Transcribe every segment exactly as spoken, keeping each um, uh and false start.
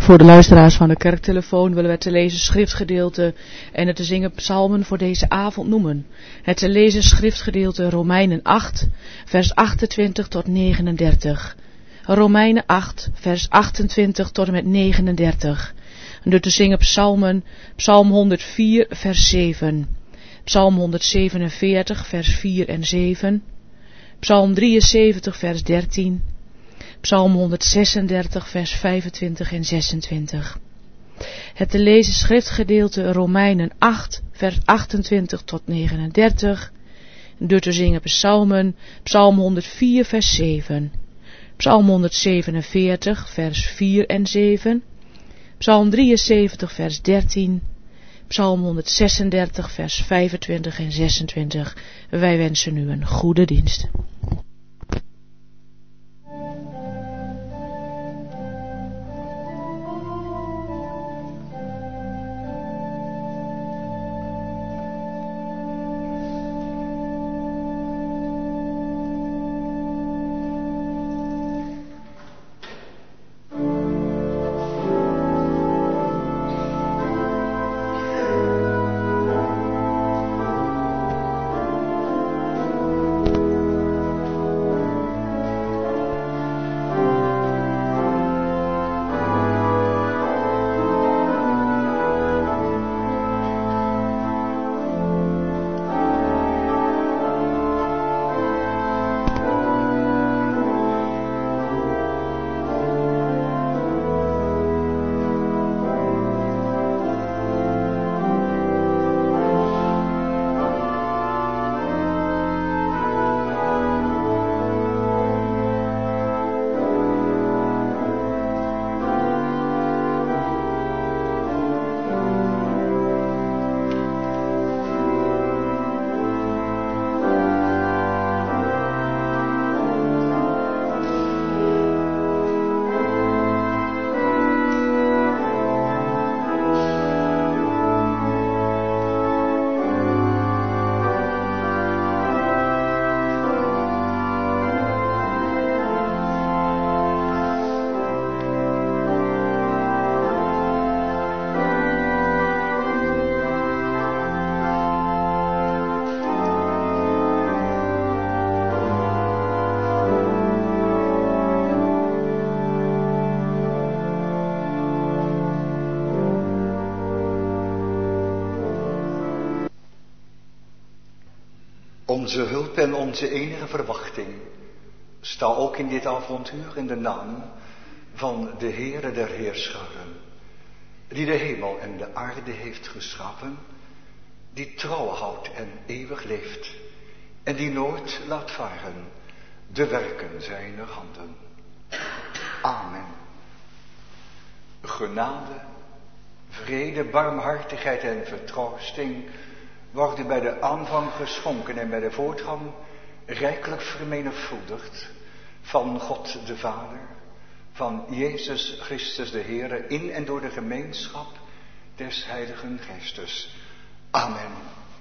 Voor de luisteraars van de kerktelefoon willen we te lezen schriftgedeelte en het te zingen psalmen voor deze avond noemen. Het te lezen schriftgedeelte Romeinen acht, vers achtentwintig tot negenendertig. Romeinen acht, vers achtentwintig tot en met negenendertig. En de te zingen psalmen, psalm honderdvier, vers zeven. Psalm honderdzevenenveertig, vers vier en zeven. Psalm drieënzeventig, vers dertien. Psalm honderdzesendertig, vers vijfentwintig en zesentwintig. Het te lezen schriftgedeelte Romeinen acht, vers achtentwintig tot negenendertig. De te zingen psalmen, psalm honderdvier, vers zeven. Psalm honderdzevenenveertig, vers vier en zeven. Psalm drieënzeventig, vers dertien. Psalm honderdzesendertig, vers vijfentwintig en zesentwintig. Wij wensen u een goede dienst. Onze hulp en onze enige verwachting sta ook in dit avontuur in de naam van de Heere der Heerscharen, die de hemel en de aarde heeft geschapen, die trouw houdt en eeuwig leeft en die nooit laat varen de werken zijner handen. Amen. Genade, vrede, barmhartigheid en vertroosting worden bij de aanvang geschonken en bij de voortgang rijkelijk vermenigvuldigd van God de Vader, van Jezus Christus de Heere, in en door de gemeenschap des Heiligen Geestes. Amen.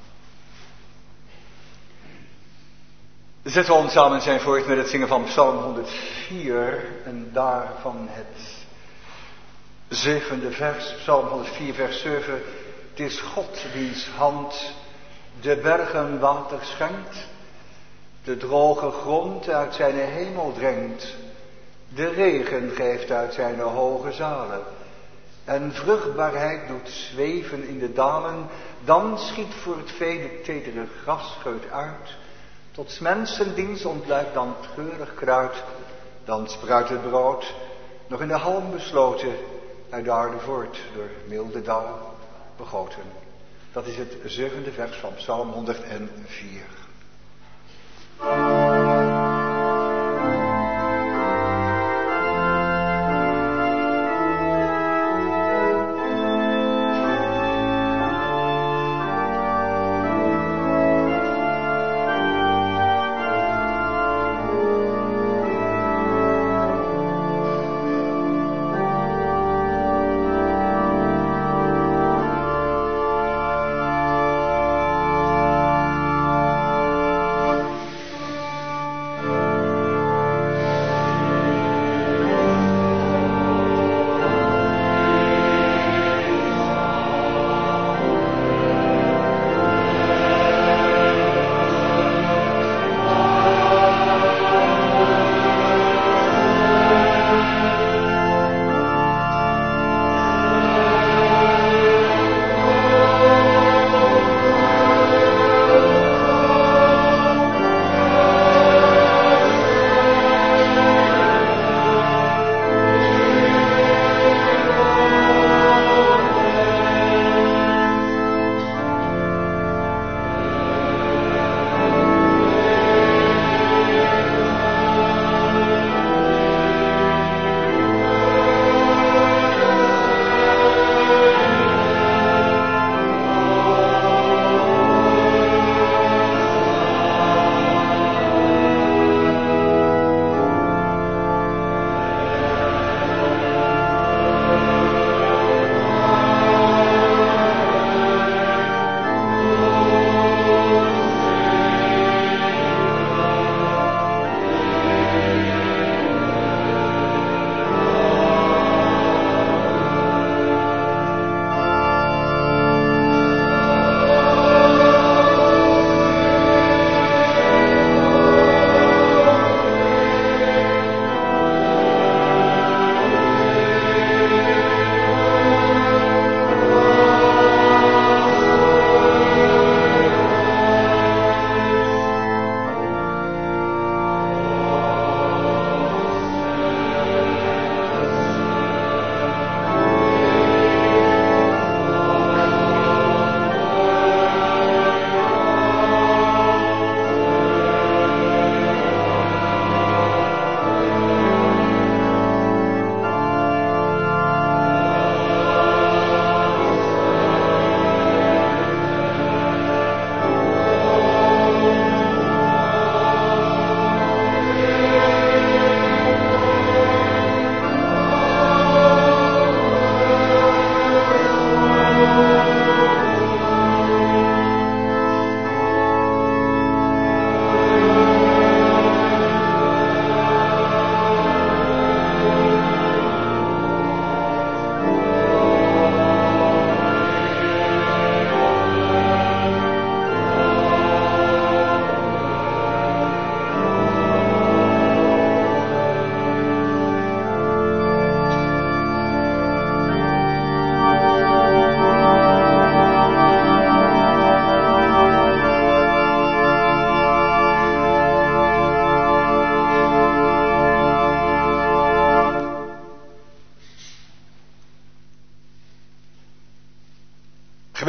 Zetten we ons samen zijn voort met het zingen van Psalm honderdvier en daarvan het zevende vers, Psalm honderdvier, vers zeven. Het is God wiens hand de bergen water schenkt, de droge grond uit zijn hemel drenkt, de regen geeft uit zijn hoge zalen, en vruchtbaarheid doet zweven in de dalen. Dan schiet voor het vee de tedere grasscheut uit, tot 's mensen dienst ontluikt dan treurig kruid. Dan spruit het brood, nog in de halm besloten, uit de aarde voort, door milde dauw begoten. Dat is het zevende vers van Psalm honderdvier.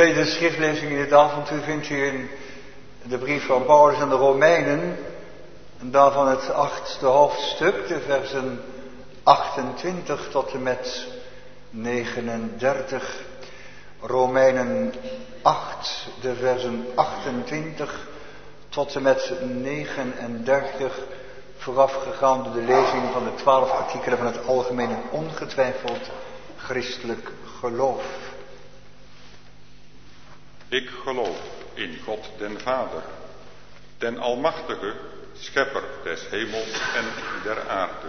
tweede schriftlezing in dit avontuur vindt u in de brief van Paulus aan de Romeinen. En daarvan het achtste hoofdstuk, de versen achtentwintig tot en met negenendertig. Romeinen acht, de versen achtentwintig tot en met negenendertig. Voorafgegaan door de lezing van de twaalf artikelen van het algemeen en ongetwijfeld christelijk geloof. Ik geloof in God den Vader, den Almachtige, Schepper des hemels en der aarde.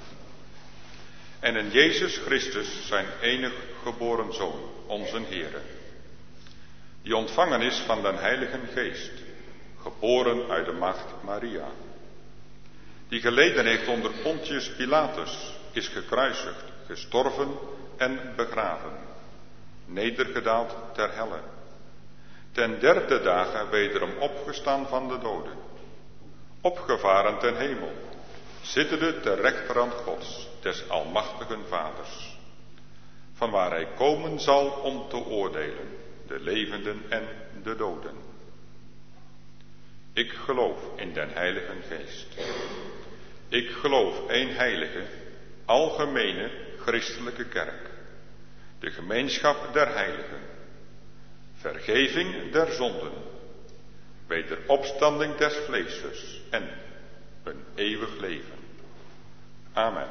En in Jezus Christus, zijn enig geboren Zoon, onze Heere, die ontvangen is van den Heiligen Geest, geboren uit de maagd Maria, die geleden heeft onder Pontius Pilatus, is gekruisigd, gestorven en begraven, nedergedaald ter helle, ten derde dagen wederom opgestaan van de doden, opgevaren ten hemel, zittende ter rechterhand Gods, des almachtigen Vaders, vanwaar hij komen zal om te oordelen, de levenden en de doden. Ik geloof in den Heiligen Geest. Ik geloof één heilige, algemene christelijke kerk, de gemeenschap der heiligen, vergeving der zonden, wederopstanding des vleesers en een eeuwig leven. Amen.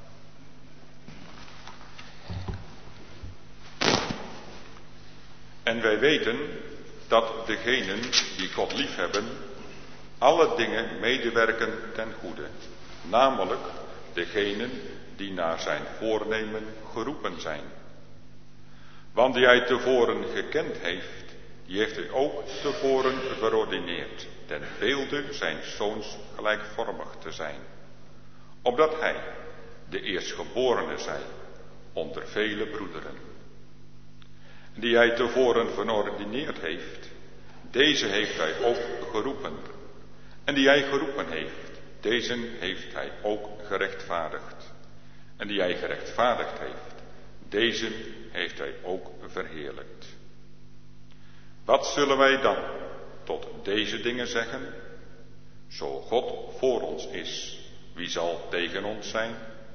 En wij weten dat degenen die God liefhebben, alle dingen medewerken ten goede, namelijk degenen die naar zijn voornemen geroepen zijn. Want die hij tevoren gekend heeft, die heeft hij ook tevoren verordineerd, ten beelde zijn zoons gelijkvormig te zijn, opdat hij de eerstgeborene zij onder vele broederen. Die hij tevoren verordineerd heeft, deze heeft hij ook geroepen. En die hij geroepen heeft, deze heeft hij ook gerechtvaardigd. En die hij gerechtvaardigd heeft, deze heeft hij ook verheerlijkt. Wat zullen wij dan tot deze dingen zeggen? Zo God voor ons is, wie zal tegen ons zijn?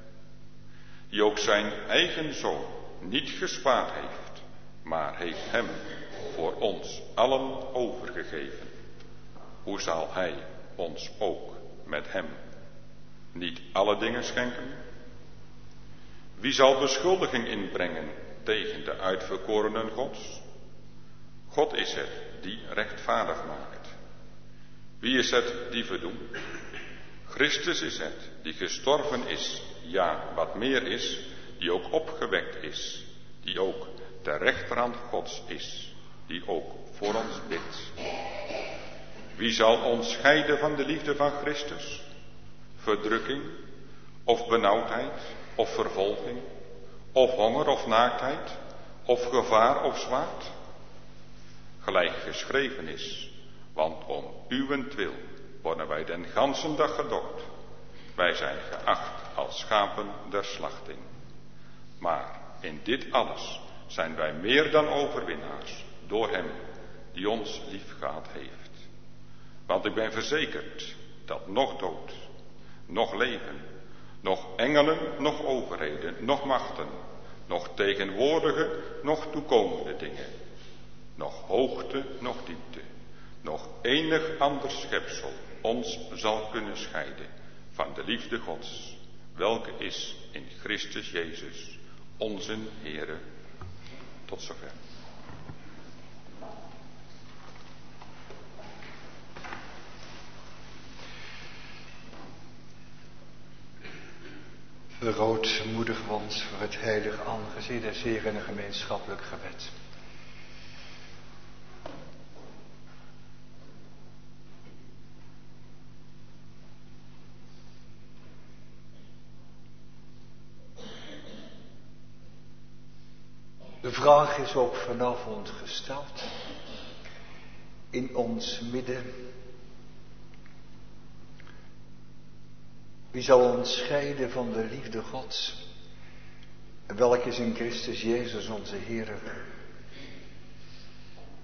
Die ook zijn eigen zoon niet gespaard heeft, maar heeft hem voor ons allen overgegeven. Hoe zal hij ons ook met hem niet alle dingen schenken? Wie zal beschuldiging inbrengen tegen de uitverkorenen Gods? God is het die rechtvaardig maakt. Wie is het die verdoemt? Christus is het die gestorven is, ja, wat meer is, die ook opgewekt is, die ook ter rechterhand Gods is, die ook voor ons bidt. Wie zal ons scheiden van de liefde van Christus? Verdrukking, of benauwdheid, of vervolging, of honger of naaktheid, of gevaar of zwaard? Gelijk geschreven is, want om uwentwil worden wij den gansen dag gedood. Wij zijn geacht als schapen der slachting. Maar in dit alles zijn wij meer dan overwinnaars, door hem die ons liefgehad heeft. Want ik ben verzekerd dat nog dood, nog leven, nog engelen, nog overheden, nog machten, nog tegenwoordige, nog toekomende dingen, nog hoogte, nog diepte, nog enig ander schepsel ons zal kunnen scheiden van de liefde Gods, welke is in Christus Jezus, onze Heere. Tot zover. Grootmoedig wens voor het heilig aangezicht des Heeren en een gemeenschappelijk gebed. De vraag is ook vanavond gesteld in ons midden. Wie zal ons scheiden van de liefde Gods, welke is in Christus Jezus onze Heer?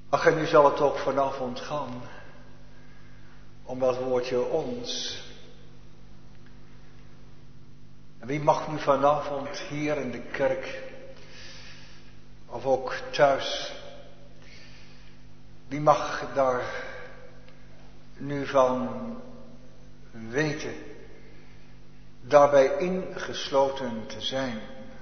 Ach, en nu zal het ook vanavond gaan om dat woordje ons. En wie mag nu vanavond hier in de kerk, of ook thuis, wie mag daar nu van weten, daarbij ingesloten te zijn?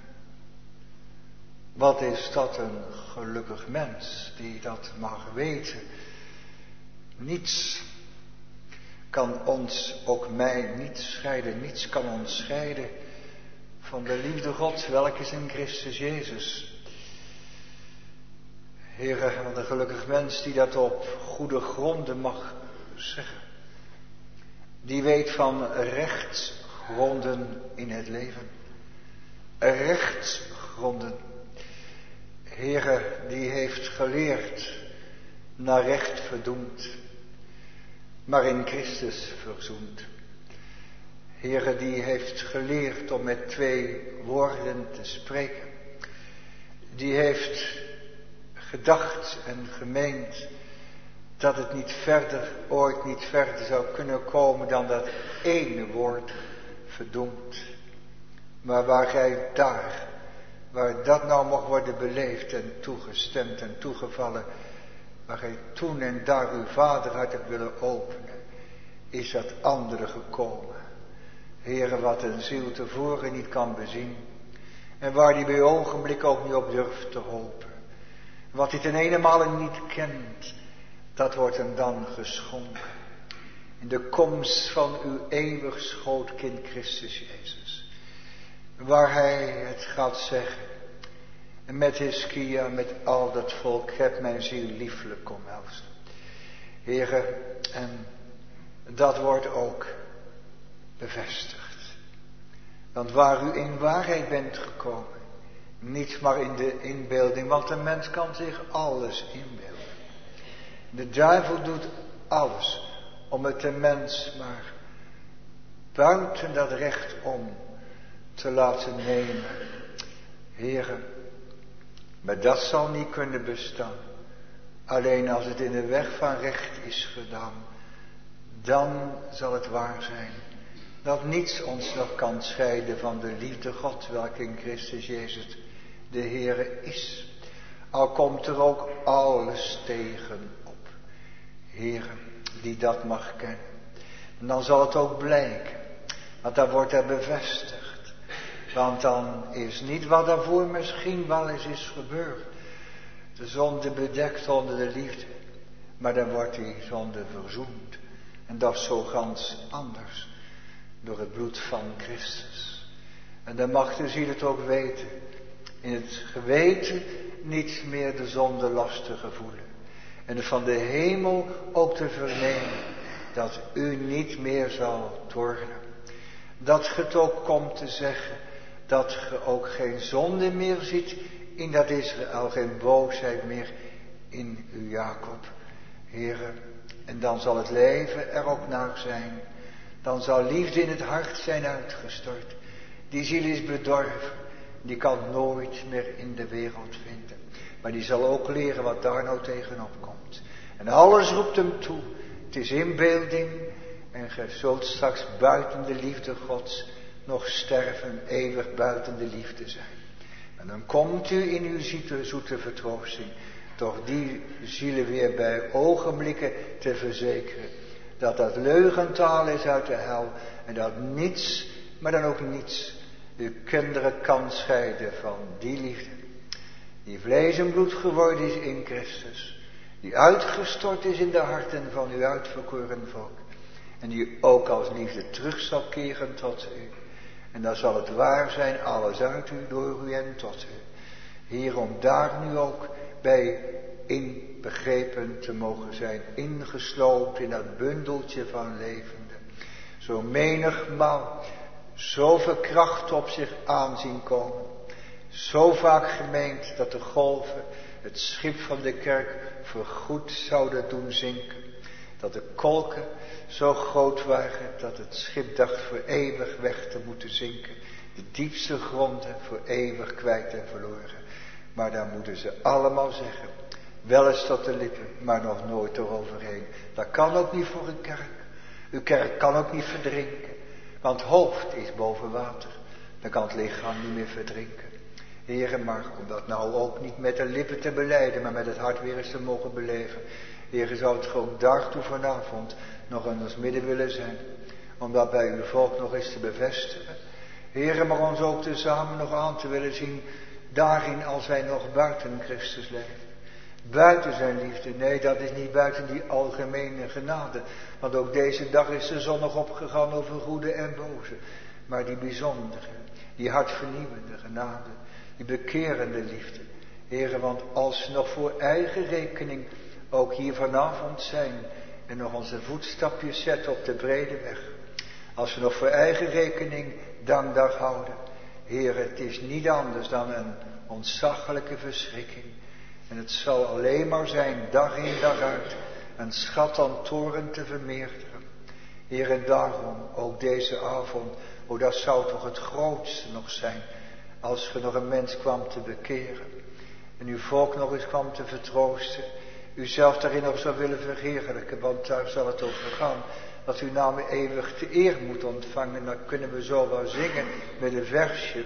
Wat is dat een gelukkig mens die dat mag weten? Niets kan ons, ook mij, niet scheiden. Niets kan ons scheiden van de liefde Gods, welke is in Christus Jezus. Heere, wat een gelukkig mens die dat op goede gronden mag zeggen. Die weet van rechtsgronden in het leven. Rechtsgronden. Heere, die heeft geleerd naar recht verdoemd, maar in Christus verzoend. Heere, die heeft geleerd om met twee woorden te spreken. Die heeft gedacht en gemeend dat het niet verder, ooit niet verder zou kunnen komen dan dat ene woord verdoemd. Maar waar gij daar, waar dat nou mag worden beleefd en toegestemd en toegevallen, waar gij toen en daar uw vaderhart hebt willen openen, is dat andere gekomen. Heere, wat een ziel tevoren niet kan bezien, en waar die bij ogenblik ook niet op durft te hopen. Wat hij ten eenenmale niet kent, dat wordt hem dan geschonken. In de komst van uw eeuwig schootkind Christus Jezus. Waar hij het gaat zeggen. En met Hiskia, met al dat volk, heb mijn ziel lieflijk omhelzen. Heere, en dat wordt ook bevestigd. Want waar u in waarheid bent gekomen, niet maar in de inbeelding, want de mens kan zich alles inbeelden. De duivel doet alles om het de mens maar buiten dat recht om te laten nemen. Heere, maar dat zal niet kunnen bestaan. Alleen als het in de weg van recht is gedaan, dan zal het waar zijn dat niets ons nog kan scheiden van de liefde God, welke in Christus Jezus de Heere is. Al komt er ook alles tegen op. Heere, die dat mag kennen. En dan zal het ook blijken, want dan wordt er bevestigd. Want dan is niet wat daarvoor misschien wel eens is gebeurd, de zonde bedekt onder de liefde, maar dan wordt die zonde verzoend. En dat is zo gans anders, door het bloed van Christus. En dan mag de ziel het ook weten, in het geweten niet meer de zonde last te gevoelen. En van de hemel ook te vernemen, dat u niet meer zal tornen. Dat ge het ook komt te zeggen, dat ge ook geen zonde meer ziet in dat Israël, geen boosheid meer in uw Jacob. Heere, en dan zal het leven er ook naar zijn. Dan zal liefde in het hart zijn uitgestort. Die ziel is bedorven. Die kan nooit meer in de wereld vinden. Maar die zal ook leren wat daar nou tegenop komt. En alles roept hem toe. Het is inbeelding. En ge zult straks buiten de liefde Gods nog sterven, eeuwig buiten de liefde zijn. En dan komt u in uw zoete, zoete vertroosting toch die zielen weer bij ogenblikken te verzekeren. Dat dat leugentaal is uit de hel. En dat niets, maar dan ook niets, uw kinderen kan scheiden van die liefde. Die vlees en bloed geworden is in Christus. Die uitgestort is in de harten van uw uitverkoren volk. En die ook als liefde terug zal keren tot u. En dan zal het waar zijn, alles uit u, door u en tot u. Hier om daar nu ook bij inbegrepen te mogen zijn. Ingesloten in dat bundeltje van levende. Zo menigmaal zoveel kracht op zich aanzien komen. Zo vaak gemeend dat de golven het schip van de kerk voorgoed zouden doen zinken. Dat de kolken zo groot waren dat het schip dacht voor eeuwig weg te moeten zinken. De diepste gronden voor eeuwig kwijt en verloren. Maar dan moeten ze allemaal zeggen, Wel eens tot de lippen, maar nog nooit eroverheen. Dat kan ook niet voor een kerk. Uw kerk kan ook niet verdrinken. Want het hoofd is boven water. Dan kan het lichaam niet meer verdrinken. Heere, maar om dat nou ook niet met de lippen te belijden, maar met het hart weer eens te mogen beleven. Heere, zou het ook daartoe vanavond nog in ons midden willen zijn. Om dat bij uw volk nog eens te bevestigen. Heere, maar ons ook tezamen nog aan te willen zien. Daarin als wij nog buiten Christus leven. Buiten zijn liefde. Nee, dat is niet buiten die algemene genade. Want ook deze dag is de zon nog opgegaan over goede en boze. Maar die bijzondere, die hartvernieuwende genade. Die bekerende liefde. Heere, want als we nog voor eigen rekening ook hier vanavond zijn. En nog onze voetstapjes zetten op de brede weg. Als we nog voor eigen rekening dankdag houden. Heere, het is niet anders dan een ontzaglijke verschrikking. En het zal alleen maar zijn, dag in dag uit, een schat aan toren te vermeerderen. Heer, en daarom, ook deze avond, oh, dat zou toch het grootste nog zijn, als ge nog een mens kwam te bekeren. En uw volk nog eens kwam te vertroosten. U zelf daarin nog zou willen verheerlijken, want daar zal het over gaan. Dat uw naam eeuwig te eer moet ontvangen. Dan kunnen we zo wel zingen met een versje.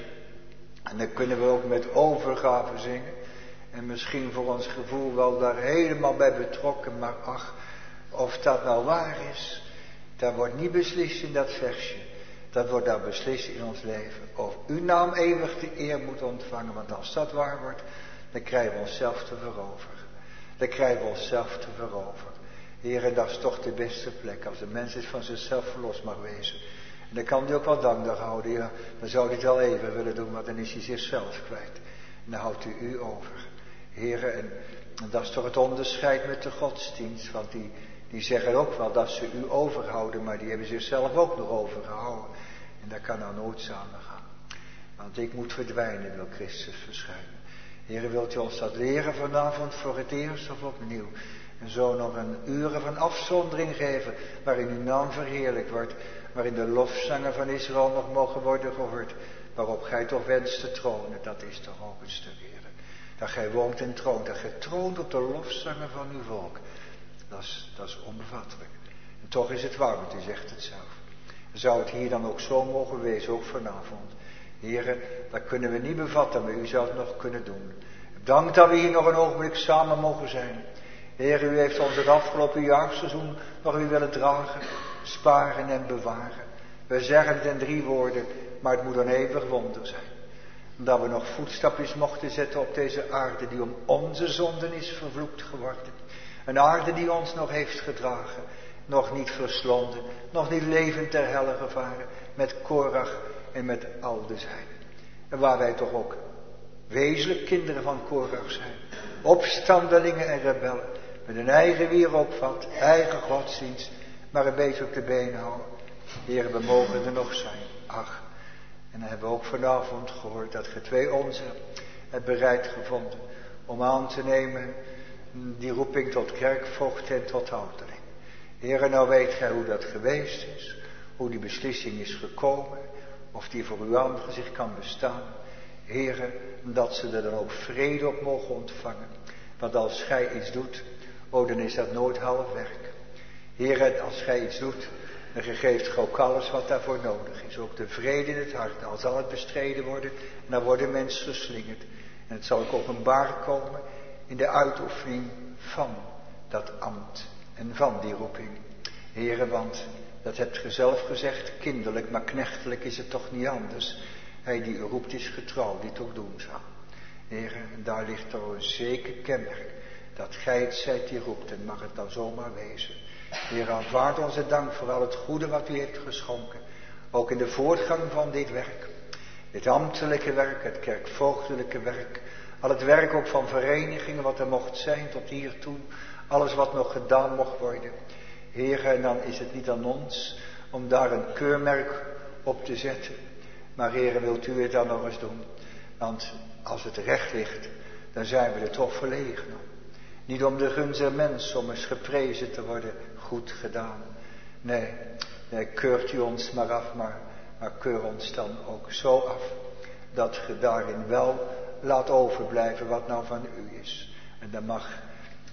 En dan kunnen we ook met overgave zingen. En misschien voor ons gevoel wel daar helemaal bij betrokken. Maar ach, of dat nou waar is. Dat wordt niet beslist in dat versje. Dat wordt daar beslist in ons leven. Of uw naam eeuwig de eer moet ontvangen. Want als dat waar wordt, dan krijgen we onszelf te veroveren. Dan krijgen we onszelf te veroveren. Heer, en dat is toch de beste plek. Als de mens is van zichzelf verlost mag wezen. En dan kan hij ook wel dankdag houden. Ja, dan zou hij het wel even willen doen, want dan is hij zichzelf kwijt. En dan houdt u u over. Heer, en, en dat is toch het onderscheid met de godsdienst. Want die, die zeggen ook wel dat ze u overhouden, maar die hebben zichzelf ook nog overgehouden. En dat kan nou nooit samen gaan. Want ik moet verdwijnen, wil Christus verschijnen. Heer, wilt u ons dat leren vanavond voor het eerst of opnieuw? En zo nog een uren van afzondering geven, waarin uw naam verheerlijk wordt, waarin de lofzangen van Israël nog mogen worden gehoord, waarop gij toch wenst te tronen. Dat is toch ook een stuk, Heer. Dat gij woont en troont, dat gij troont op de lofzangen van uw volk. Dat is, dat is onbevattelijk. En toch is het waar, want u zegt het zelf. Zou het hier dan ook zo mogen wezen, ook vanavond? Heren, dat kunnen we niet bevatten, maar u zou het nog kunnen doen. Dank dat we hier nog een ogenblik samen mogen zijn. Heer, u heeft ons het afgelopen jaarseizoen nog weer willen dragen, sparen en bewaren. We zeggen het in drie woorden, maar het moet een eeuwig wonder zijn. Dat we nog voetstapjes mochten zetten op deze aarde die om onze zonden is vervloekt geworden. Een aarde die ons nog heeft gedragen, nog niet verslonden, nog niet levend ter helle gevaren, met Korach en met al de zijnen. En waar wij toch ook wezenlijk kinderen van Korach zijn. Opstandelingen en rebellen. Met een eigen wierookvat, eigen godsdienst, maar een beetje op de benen houden. Heer, we mogen er nog zijn. Ach, en dan hebben we ook vanavond gehoord dat ge twee onze hebt bereid gevonden om aan te nemen die roeping tot kerkvoogd en tot houteling. Heer, nou weet gij hoe dat geweest is, hoe die beslissing is gekomen, of die voor uw aangezicht kan bestaan. Heer, dat ze er dan ook vrede op mogen ontvangen. Want als gij iets doet, oh, dan is dat nooit half werk. Heer, als gij iets doet, dan geeft gij ook alles wat daarvoor nodig is. Ook de vrede in het hart. Dan zal het bestreden worden en dan worden mensen geslingerd. En het zal ook openbaar komen in de uitoefening van dat ambt en van die roeping. Heer, want dat hebt ge zelf gezegd, kinderlijk, maar knechtelijk is het toch niet anders. Hij die u roept is getrouw, die het ook doen zal. Heer, en daar ligt er een zeker kenmerk. Dat gij het zijt die roept en mag het dan zomaar wezen. Heer, aanvaard onze dank voor al het goede wat u heeft geschonken. Ook in de voortgang van dit werk. Dit ambtelijke werk, het kerkvoogdelijke werk. Al het werk ook van verenigingen wat er mocht zijn tot hiertoe. Alles wat nog gedaan mocht worden. Heer, en dan is het niet aan ons om daar een keurmerk op te zetten. Maar Heer, wilt u het dan nog eens doen? Want als het recht ligt, dan zijn we er toch verlegen om. Niet om de gunst der mens, om eens geprezen te worden, goed gedaan. Nee, nee, keurt u ons maar af, maar, maar keur ons dan ook zo af. Dat ge daarin wel laat overblijven wat nou van u is. En dan mag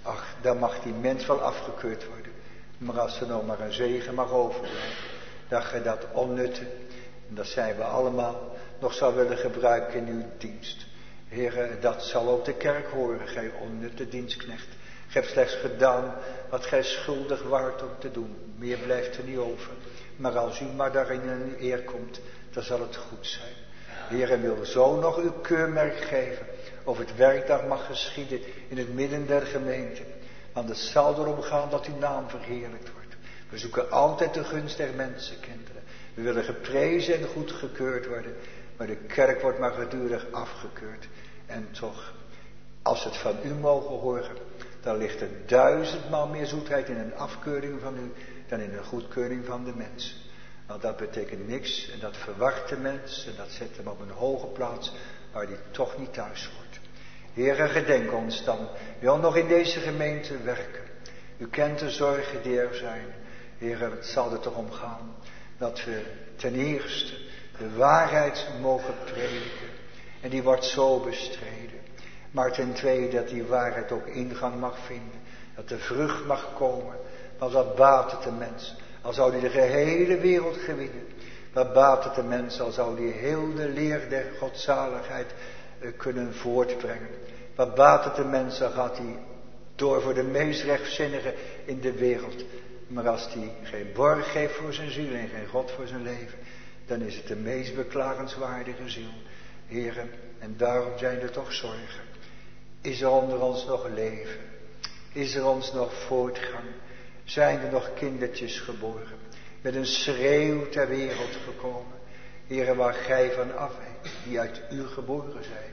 ach, dan mag die mens wel afgekeurd worden. Maar als er nog maar een zegen mag overblijven, dat je dat onnutte, en dat zijn we allemaal, nog zou willen gebruiken in uw dienst. Heere, dat zal ook de kerk horen, gij onnutte dienstknecht. Gij hebt slechts gedaan wat gij schuldig waart om te doen. Meer blijft er niet over. Maar als u maar daarin in eer komt, dan zal het goed zijn. Heere, wil zo nog uw keurmerk geven, of het werk daar mag geschieden in het midden der gemeente. Want het zal erom gaan dat uw naam verheerlijkt wordt. We zoeken altijd de gunst der mensenkinderen. We willen geprezen en goedgekeurd worden. Maar de kerk wordt maar gedurig afgekeurd. En toch, als het van u mogen horen, dan ligt er duizendmaal meer zoetheid in een afkeuring van u dan in een goedkeuring van de mensen. Want dat betekent niks en dat verwart de mens en dat zet hem op een hoge plaats waar hij toch niet thuis hoort. Heere, gedenk ons dan, wil nog in deze gemeente werken. U kent de zorgen die er zijn. Heere, het zal er toch om gaan dat we ten eerste de waarheid mogen prediken. En die wordt zo bestreden. Maar ten tweede dat die waarheid ook ingang mag vinden. Dat de vrucht mag komen. Want wat baat het de mens? Al zou die de gehele wereld gewinnen. Wat baat het de mens? Al zou die heel de leer der godzaligheid uh, kunnen voortbrengen. Wat baat het de mens? Al gaat hij door voor de meest rechtzinnige in de wereld. Maar als die geen borg geeft voor zijn ziel en geen God voor zijn leven, dan is het de meest beklagenswaardige ziel. Heren, en daarom zijn er toch zorgen. Is er onder ons nog leven? Is er ons nog voortgang? Zijn er nog kindertjes geboren? Met een schreeuw ter wereld gekomen. Heren, waar gij van afwijkt, die uit u geboren zijn.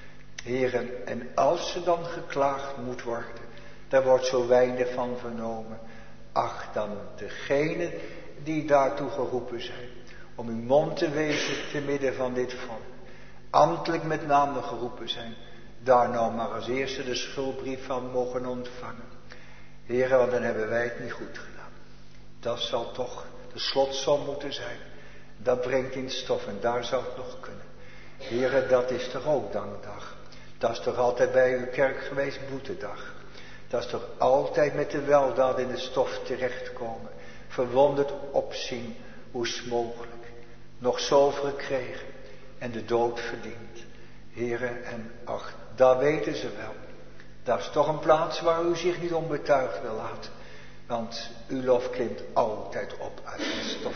Heren, en als er dan geklaagd moet worden, daar wordt zo weinig van vernomen. Ach, dan degenen die daartoe geroepen zijn, om uw mond te wezen te midden van dit volk, ambtelijk met name geroepen zijn, daar nou maar als eerste de schuldbrief van mogen ontvangen. Heren, want dan hebben wij het niet goed gedaan. Dat zal toch de slotsom moeten zijn. Dat brengt in stof en daar zou het nog kunnen. Heren, dat is toch ook dankdag. Dat is toch altijd bij uw kerk geweest boetedag. Dat is toch altijd met de weldaad in de stof terechtkomen. Verwonderd opzien, hoe is mogelijk. Nog zo gekregen en de dood verdiend. Heren, en ach, dat weten ze wel. Dat is toch een plaats waar u zich niet onbetuigd wil laten. Want uw lof klimt altijd op uit het stof.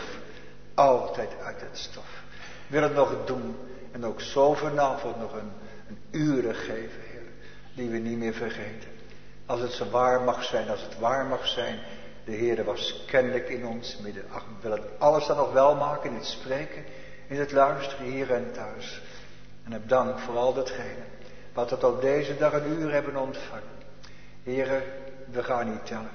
Altijd uit het stof. Wil het nog doen en ook zo vanavond nog een, een uren geven, Heer. Die we niet meer vergeten. Als het zo waar mag zijn, als het waar mag zijn. De Heer was kennelijk in ons midden. Ach, we willen alles dan nog wel maken in het spreken, in het luisteren hier en thuis. En heb dank voor al datgene wat we tot deze dag een uur hebben ontvangen. Heren, we gaan niet tellen.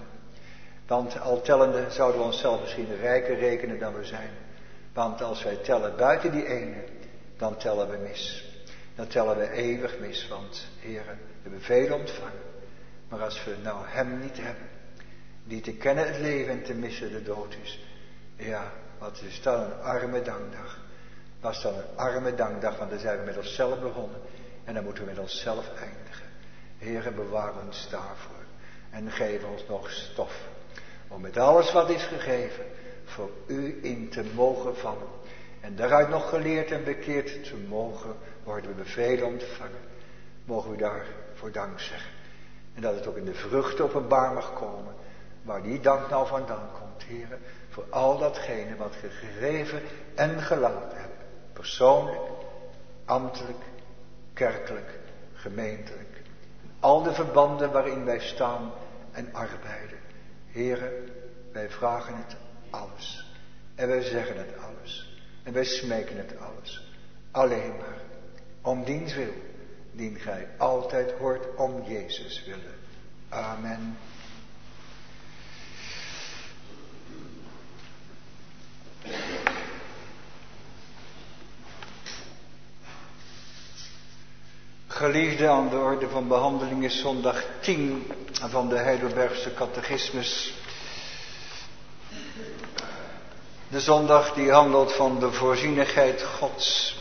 Want al tellende zouden we onszelf misschien rijker rekenen dan we zijn. Want als wij tellen buiten die ene, dan tellen we mis. Dan tellen we eeuwig mis, want heren, we hebben veel ontvangen. Maar als we nou hem niet hebben, die te kennen het leven en te missen de dood is. Ja, wat is dan een arme dankdag. Was dan een arme dankdag, want dan zijn we met onszelf begonnen. En dan moeten we met onszelf eindigen. Heere, bewaar ons daarvoor. En geef ons nog stof. Om met alles wat is gegeven, voor u in te mogen vallen. En daaruit nog geleerd en bekeerd te mogen worden. We bevelen ontvangen. Mogen we daarvoor dank zeggen. En dat het ook in de vruchten openbaar mag komen. Waar die dank nou vandaan komt, Heere. Voor al datgene wat ge gegeven en gelaten hebt. Persoonlijk, ambtelijk, kerkelijk, gemeentelijk. Al de verbanden waarin wij staan en arbeiden. Heere, wij vragen het alles. En wij zeggen het alles. En wij smeken het alles. Alleen maar om diens wil. Dien gij altijd hoort om Jezus willen. Amen. Geliefde, aan de orde van behandeling is zondag tien van de Heidelbergse catechismus. De zondag die handelt van de voorzienigheid Gods.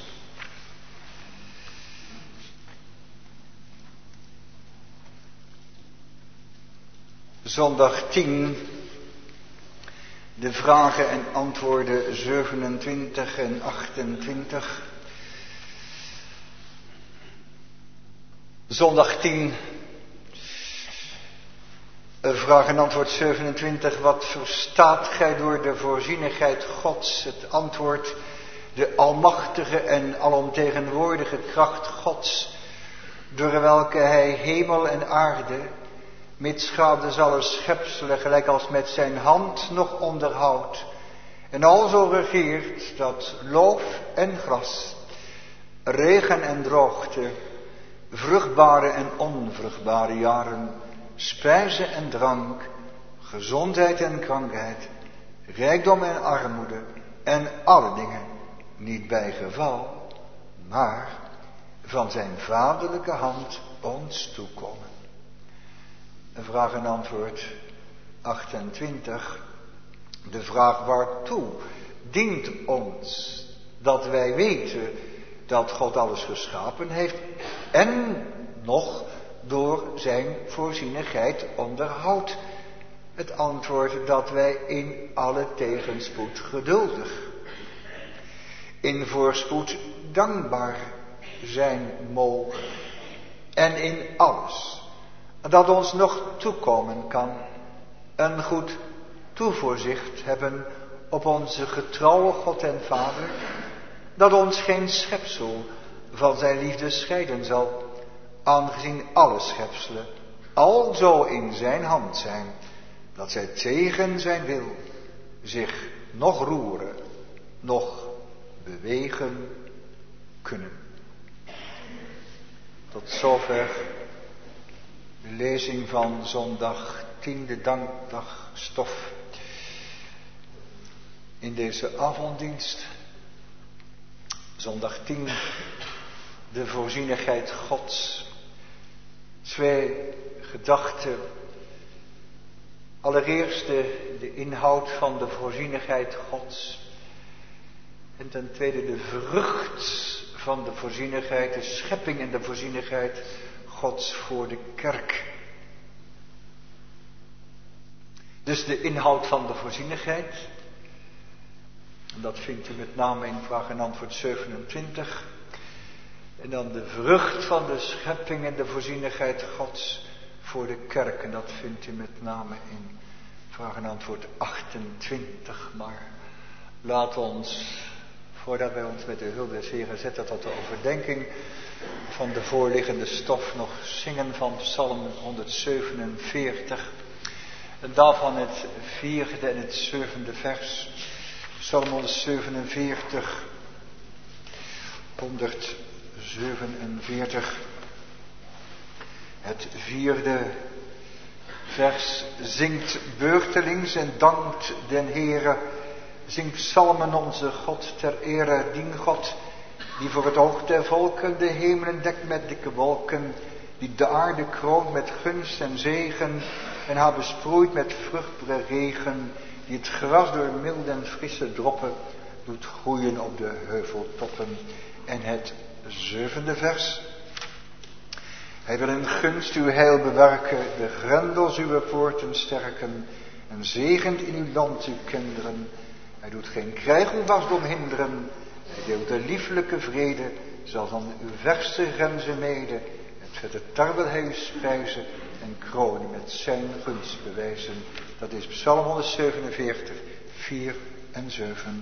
Zondag tien, de vragen en antwoorden zevenentwintig en achtentwintig. Zondag tien, vraag en antwoord zevenentwintig. Wat verstaat gij door de voorzienigheid Gods? Het antwoord: de almachtige en alomtegenwoordige kracht Gods, door welke hij hemel en aarde, mitsgaande alle schepselen, gelijk als met zijn hand nog onderhoudt, en alzo regeert dat loof en gras, regen en droogte, vruchtbare en onvruchtbare jaren, spijze en drank, gezondheid en krankheid, rijkdom en armoede, en alle dingen niet bij geval, maar van zijn vaderlijke hand ons toekomen. Een vraag en antwoord achtentwintig. De vraag: waartoe dient ons dat wij weten dat God alles geschapen heeft en nog door zijn voorzienigheid onderhoudt? Het antwoord: dat wij in alle tegenspoed geduldig, in voorspoed dankbaar zijn mogen, en in alles dat ons nog toekomen kan, een goed toevoorzicht hebben op onze getrouwe God en Vader, dat ons geen schepsel van zijn liefde scheiden zal, aangezien alle schepselen alzo in zijn hand zijn, dat zij tegen zijn wil zich nog roeren, nog bewegen kunnen. Tot zover de lezing van zondag tien, de dankdagstof. In deze avonddienst, zondag tien, de voorzienigheid Gods. Twee gedachten. Allereerst de, de inhoud van de voorzienigheid Gods. En ten tweede de vrucht van de voorzienigheid, de schepping en de voorzienigheid Gods voor de kerk. Dus de inhoud van de voorzienigheid. En dat vindt u met name in vraag en antwoord zevenentwintig. En dan de vrucht van de schepping en de voorzienigheid Gods voor de kerk. En dat vindt u met name in vraag en antwoord achtentwintig. Maar laat ons, voordat wij ons met de hulp des Heren zetten tot de overdenking van de voorliggende stof, nog zingen van Psalm honderdzevenenveertig. En daarvan het vierde en het zevende vers. Psalm honderdzevenenveertig. honderdzevenenveertig. Het vierde vers zingt beurtelings en dankt den Heere. Zingt psalmen onze God ter ere, dien God die voor het oog der volken de hemelen dekt met dikke wolken, die de aarde kroont met gunst en zegen en haar besproeit met vruchtbare regen, die het gras door milde en frisse droppen doet groeien op de heuveltoppen. En het zevende vers. Hij wil in gunst uw heil bewerken, de grendels uw poorten sterken, en zegent in uw land uw kinderen. Hij doet geen krijg uw wasdom hinderen, hij deelt de lieflijke vrede, zal van uw verste grenzen mede, het vette tarwe hij u spijzen, en kronen met zijn gunst bewijzen. Dat is Psalm honderdzevenenveertig, vier en zeven.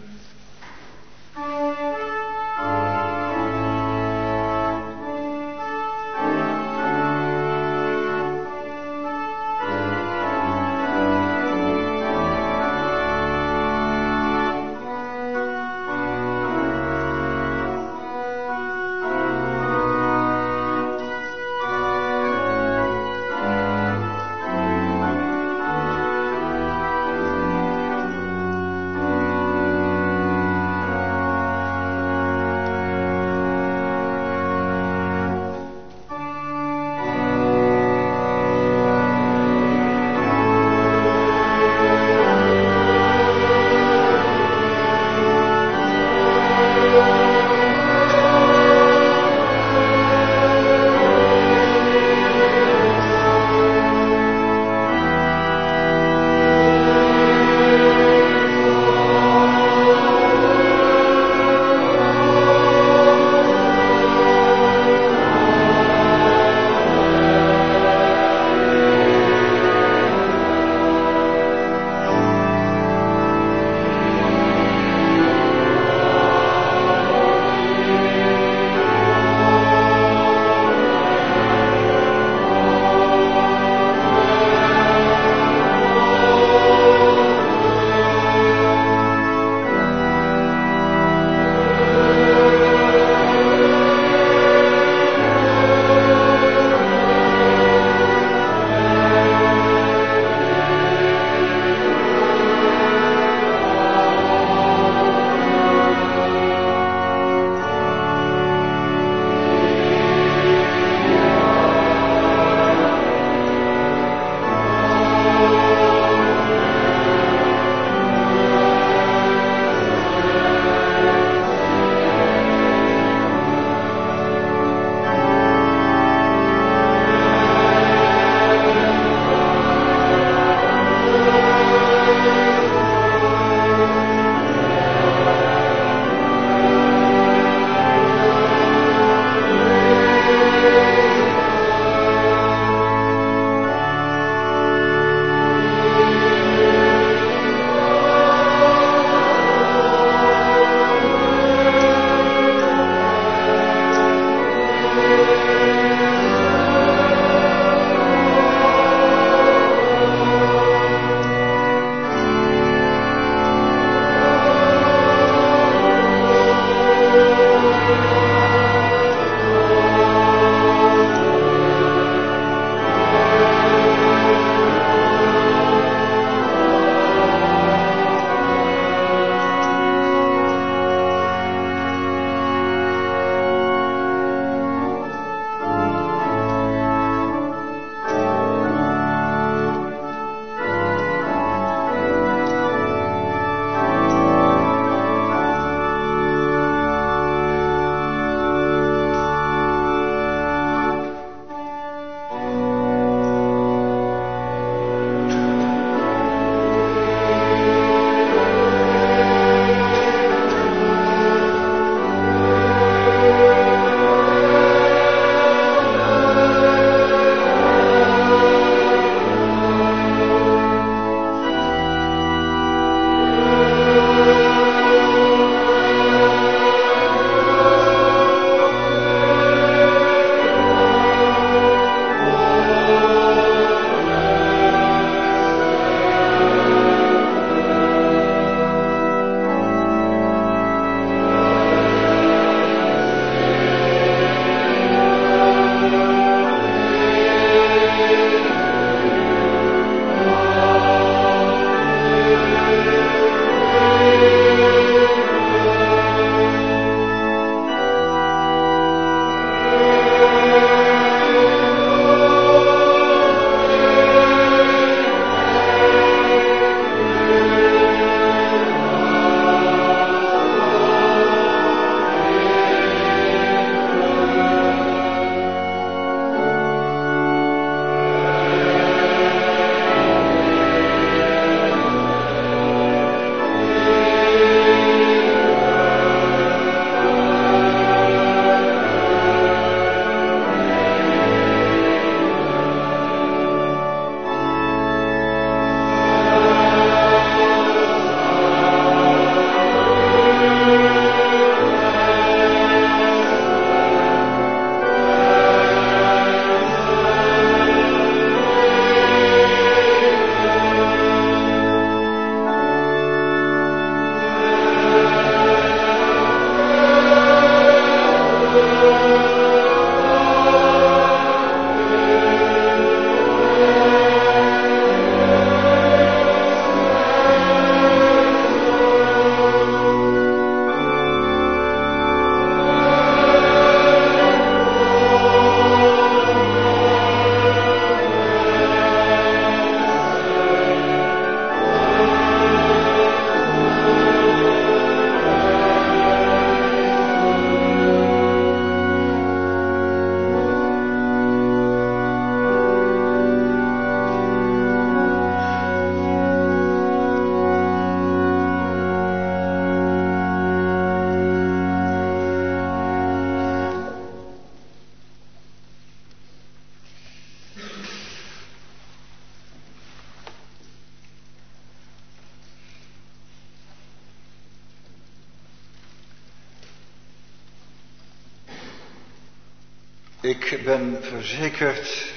Ik ben verzekerd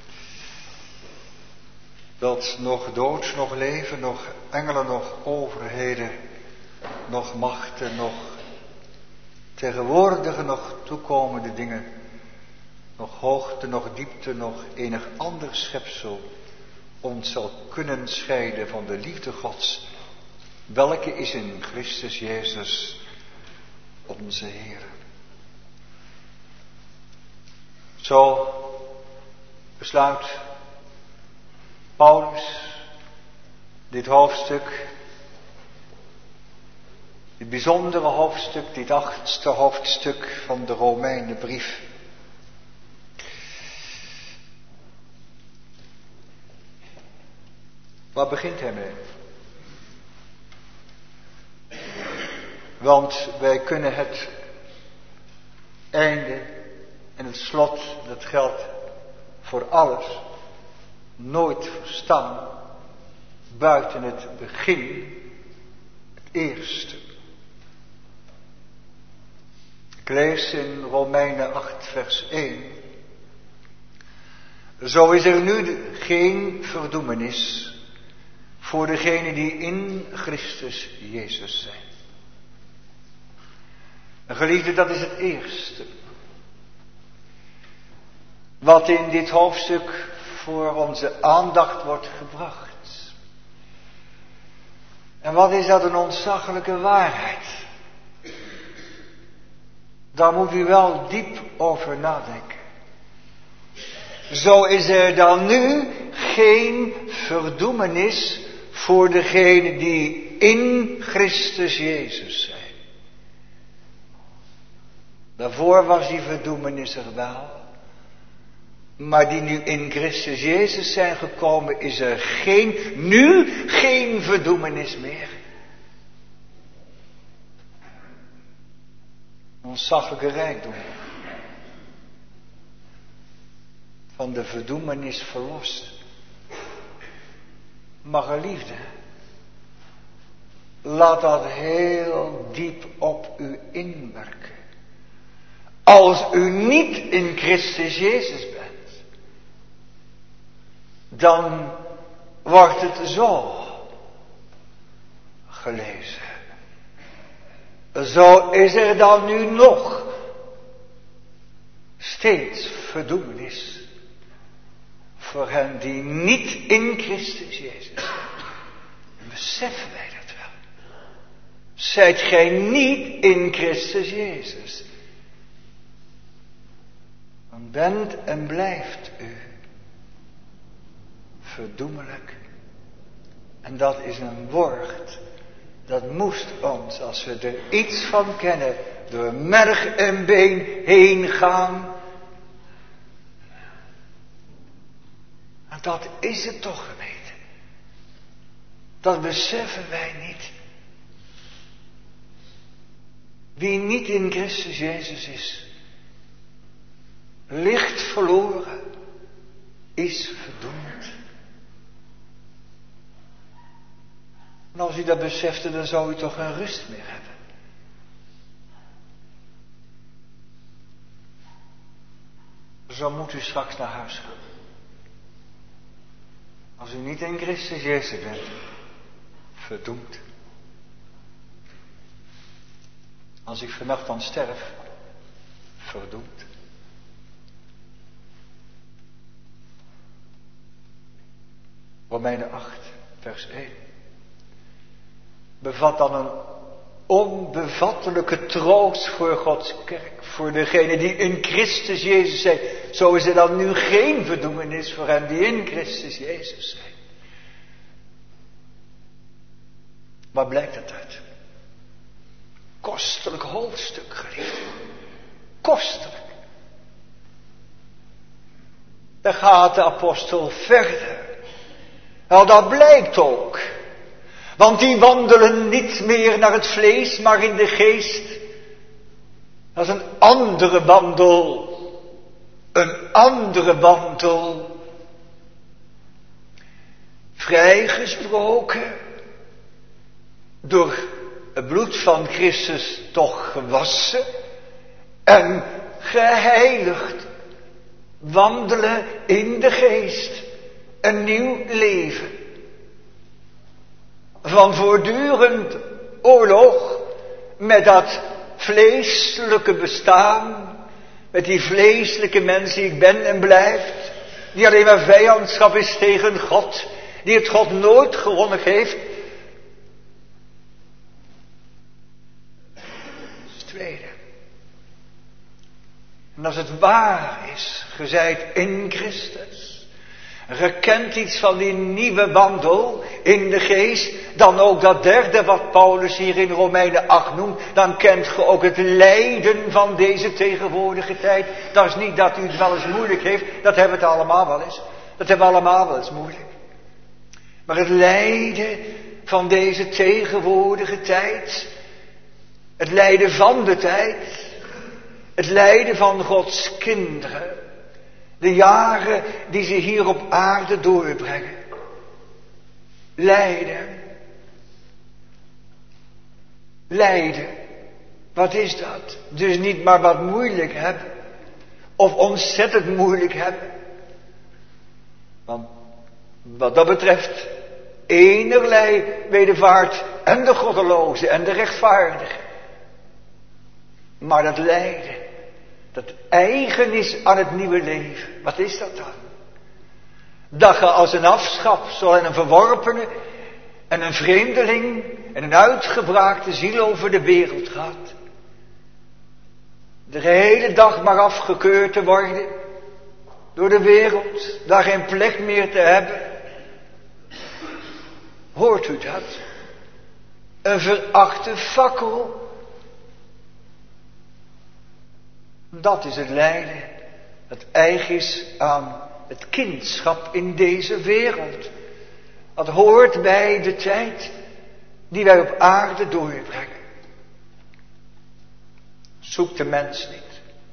dat nog dood, nog leven, nog engelen, nog overheden, nog machten, nog tegenwoordige, nog toekomende dingen, nog hoogte, nog diepte, nog enig ander schepsel ons zal kunnen scheiden van de liefde Gods, welke is in Christus Jezus, onze Heer. Zo besluit Paulus dit hoofdstuk, dit bijzondere hoofdstuk, dit achtste hoofdstuk van de Romeinenbrief. Waar begint hij mee? Want wij kunnen het einde en het slot, dat geldt voor alles, nooit verstaan buiten het begin, het eerste. Ik lees in Romeinen acht vers één. Zo is er nu geen verdoemenis voor degenen die in Christus Jezus zijn. En geliefde, dat is het eerste wat in dit hoofdstuk voor onze aandacht wordt gebracht. En wat is dat een ontzaglijke waarheid? Daar moet u wel diep over nadenken. Zo is er dan nu geen verdoemenis voor degenen die in Christus Jezus zijn. Daarvoor was die verdoemenis er wel. Maar die nu in Christus Jezus zijn gekomen, is er geen, nu geen verdoemenis meer. Ontzaglijke rijkdom. Van de verdoemenis verlost. Maar geliefde, laat dat heel diep op u inwerken. Als u niet in Christus Jezus bent, dan wordt het zo gelezen. Zo is er dan nu nog steeds verdoemenis voor hen die niet in Christus Jezus zijn. Beseffen wij dat wel? Zijt gij niet in Christus Jezus, dan bent en blijft u verdoemelijk. En dat is een woord, dat moest ons, als we er iets van kennen, door merg en been heen gaan. En dat is het toch, gemeente. Dat beseffen wij niet. Wie niet in Christus Jezus is, ligt verloren, is verdoemd. En als u dat besefte, dan zou u toch geen rust meer hebben. Zo moet u straks naar huis gaan. Als u niet in Christus Jezus bent, verdoemd. Als ik vannacht dan sterf, verdoemd. Romeinen acht, vers één. Bevat dan een onbevattelijke troost voor Gods kerk. Voor degenen die in Christus Jezus zijn. Zo is er dan nu geen verdoemenis voor hen die in Christus Jezus zijn. Waar blijkt dat uit? Kostelijk hoofdstuk, geliefde. Kostelijk. Daar gaat de apostel verder. Nou, dat blijkt ook. Want die wandelen niet meer naar het vlees, maar in de geest. Dat is een andere wandel. Een andere wandel. Vrijgesproken. Door het bloed van Christus toch gewassen. En geheiligd Wandelen in de geest. Een nieuw leven. Van voortdurend oorlog met dat vleeselijke bestaan. Met die vleeselijke mens die ik ben en blijf. Die alleen maar vijandschap is tegen God. Die het God nooit gewonnen heeft. Dat is het tweede. En als het waar is, ge zijt in Christus. En ge kent iets van die nieuwe wandel in de geest. Dan ook dat derde wat Paulus hier in Romeinen acht noemt. Dan kent ge ook het lijden van deze tegenwoordige tijd. Dat is niet dat u het wel eens moeilijk heeft. Dat hebben we het allemaal wel eens. Dat hebben we allemaal wel eens moeilijk. Maar het lijden van deze tegenwoordige tijd. Het lijden van de tijd. Het lijden van Gods kinderen. De jaren die ze hier op aarde doorbrengen. Lijden. Lijden. Wat is dat? Dus niet maar wat moeilijk hebben. Of ontzettend moeilijk hebben. Want wat dat betreft, enerlei wedervaart en de goddeloze en de rechtvaardige. Maar dat lijden, dat eigen is aan het nieuwe leven. Wat is dat dan? Dat je als een afschapsel en een verworpene en een vreemdeling en een uitgebraakte ziel over de wereld gaat. De hele dag maar afgekeurd te worden door de wereld, daar geen plek meer te hebben. Hoort u dat? Een verachte fakkel. Dat is het lijden dat eigen is aan het kindschap in deze wereld. Dat hoort bij de tijd die wij op aarde doorbrengen. Zoekt de mens niet.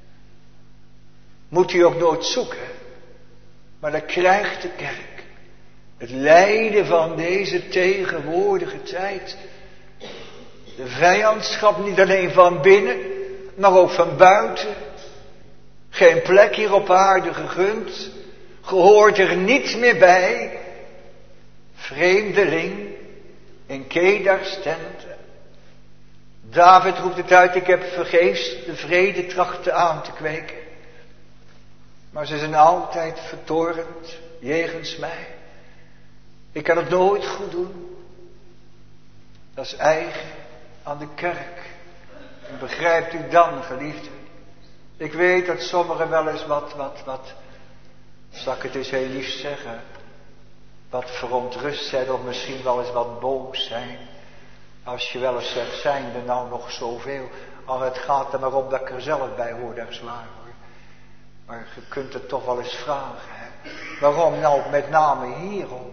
Moet hij ook nooit zoeken. Maar dat krijgt de kerk. Het lijden van deze tegenwoordige tijd. De vijandschap niet alleen van binnen, maar ook van buiten. Geen plek hier op aarde gegund. Gehoort er niets meer bij. Vreemdeling in Kedars tenten. David roept het uit, ik heb vergeefs de vrede trachten aan te kweken. Maar ze zijn altijd vertorend jegens mij. Ik kan het nooit goed doen. Dat is eigen aan de kerk. En begrijpt u dan, geliefde? Ik weet dat sommigen wel eens wat, wat, wat, zal ik het eens heel lief zeggen, wat verontrust zijn of misschien wel eens wat boos zijn. Als je wel eens zegt, zijn er nou nog zoveel? Al het gaat er maar om dat ik er zelf bij hoor, dat is waar hoor. Maar je kunt het toch wel eens vragen, hè? Waarom nou met name hierom?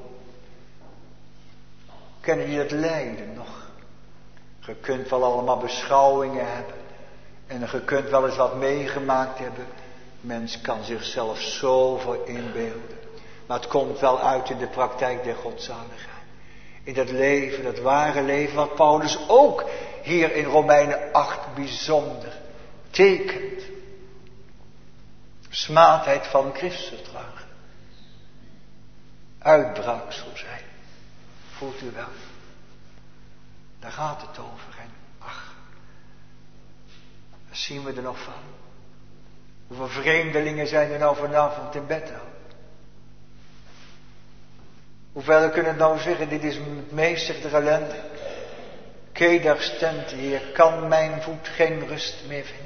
Kennen jullie het lijden nog? Je kunt wel allemaal beschouwingen hebben. En je kunt wel eens wat meegemaakt hebben. Mens kan zichzelf zoveel inbeelden. Maar het komt wel uit in de praktijk der godzaligheid. In dat leven, dat ware leven wat Paulus ook hier in Romeinen acht bijzonder tekent. Smaadheid van Christus dragen. Uitbraaksel zijn. Voelt u wel? Daar gaat het over. En ach, daar zien we er nog van. Hoeveel vreemdelingen zijn er nou vanavond in bed al? Hoeveel kunnen het nou zeggen, dit is het meester der ellende. Kedars tent, Heer, kan mijn voet geen rust meer vinden.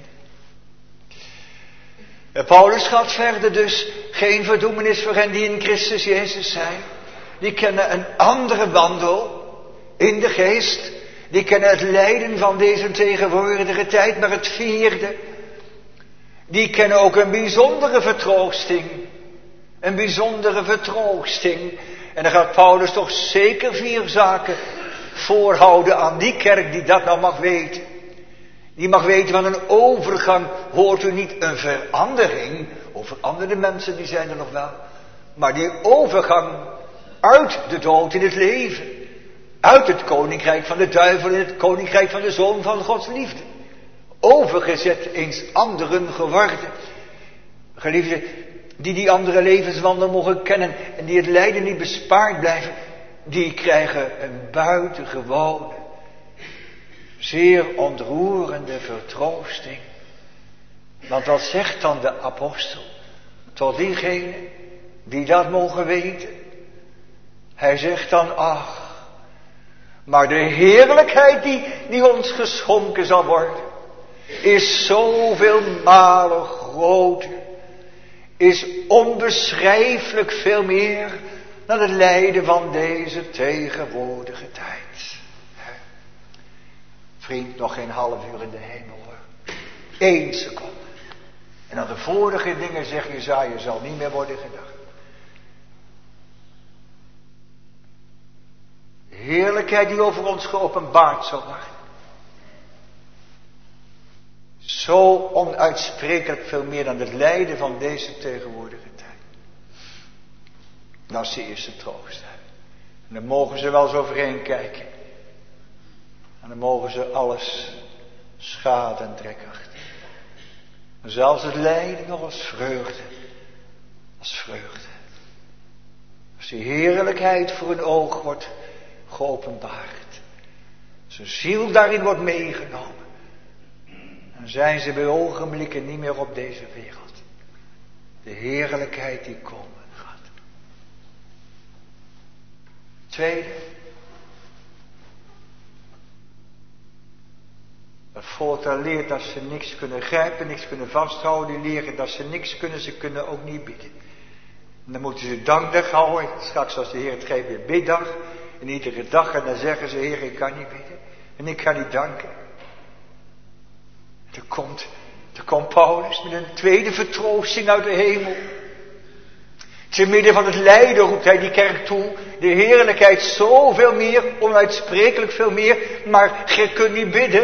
En Paulus gaat verder dus, geen verdoemenis voor hen die in Christus Jezus zijn. Die kennen een andere wandel in de geest. Die kennen het lijden van deze tegenwoordige tijd, maar het vierde. Die kennen ook een bijzondere vertroosting. Een bijzondere vertroosting. En dan gaat Paulus toch zeker vier zaken voorhouden aan die kerk die dat nou mag weten. Die mag weten van een overgang. Hoort u niet een verandering? Over andere mensen, die zijn er nog wel. Maar die overgang uit de dood in het leven. Uit het koninkrijk van de duivel in het koninkrijk van de Zoon van Gods liefde. Overgezet eens anderen geworden. Geliefde, die die andere levenswandel mogen kennen en die het lijden niet bespaard blijven, die krijgen een buitengewone, zeer ontroerende vertroosting. Want wat zegt dan de apostel tot diegenen die dat mogen weten? Hij zegt dan, ach, maar de heerlijkheid die, die ons geschonken zal worden, is zoveel malen groter, is onbeschrijfelijk veel meer dan het lijden van deze tegenwoordige tijd. Vriend, nog geen half uur in de hemel hoor. Eén seconde. En aan de vorige dingen zegt Jesaja, zal niet meer worden gedacht. De heerlijkheid die over ons geopenbaard zal worden. Zo onuitsprekelijk veel meer dan het lijden van deze tegenwoordige tijd. Dat is de eerste troost. En dan mogen ze wel eens overheen kijken. En dan mogen ze alles schade en drek achten. En zelfs het lijden nog als vreugde. Als vreugde. Als die heerlijkheid voor hun oog wordt geopenbaard. Als hun ziel daarin wordt meegenomen. Dan zijn ze bij ogenblikken niet meer op deze wereld. De heerlijkheid die komen gaat. Tweede. Het volk dat leert dat ze niks kunnen grijpen, niks kunnen vasthouden. Die leren dat ze niks kunnen, ze kunnen ook niet bidden. En dan moeten ze dankdag houden. Straks als de Heer het geeft weer biddag. En iedere dag en dan zeggen ze, Heer, ik kan niet bidden. En ik kan niet danken. Er komt, er komt Paulus met een tweede vertroosting uit de hemel. Te midden van het lijden roept hij die kerk toe. De heerlijkheid zoveel meer, onuitsprekelijk veel meer. Maar je kunt niet bidden.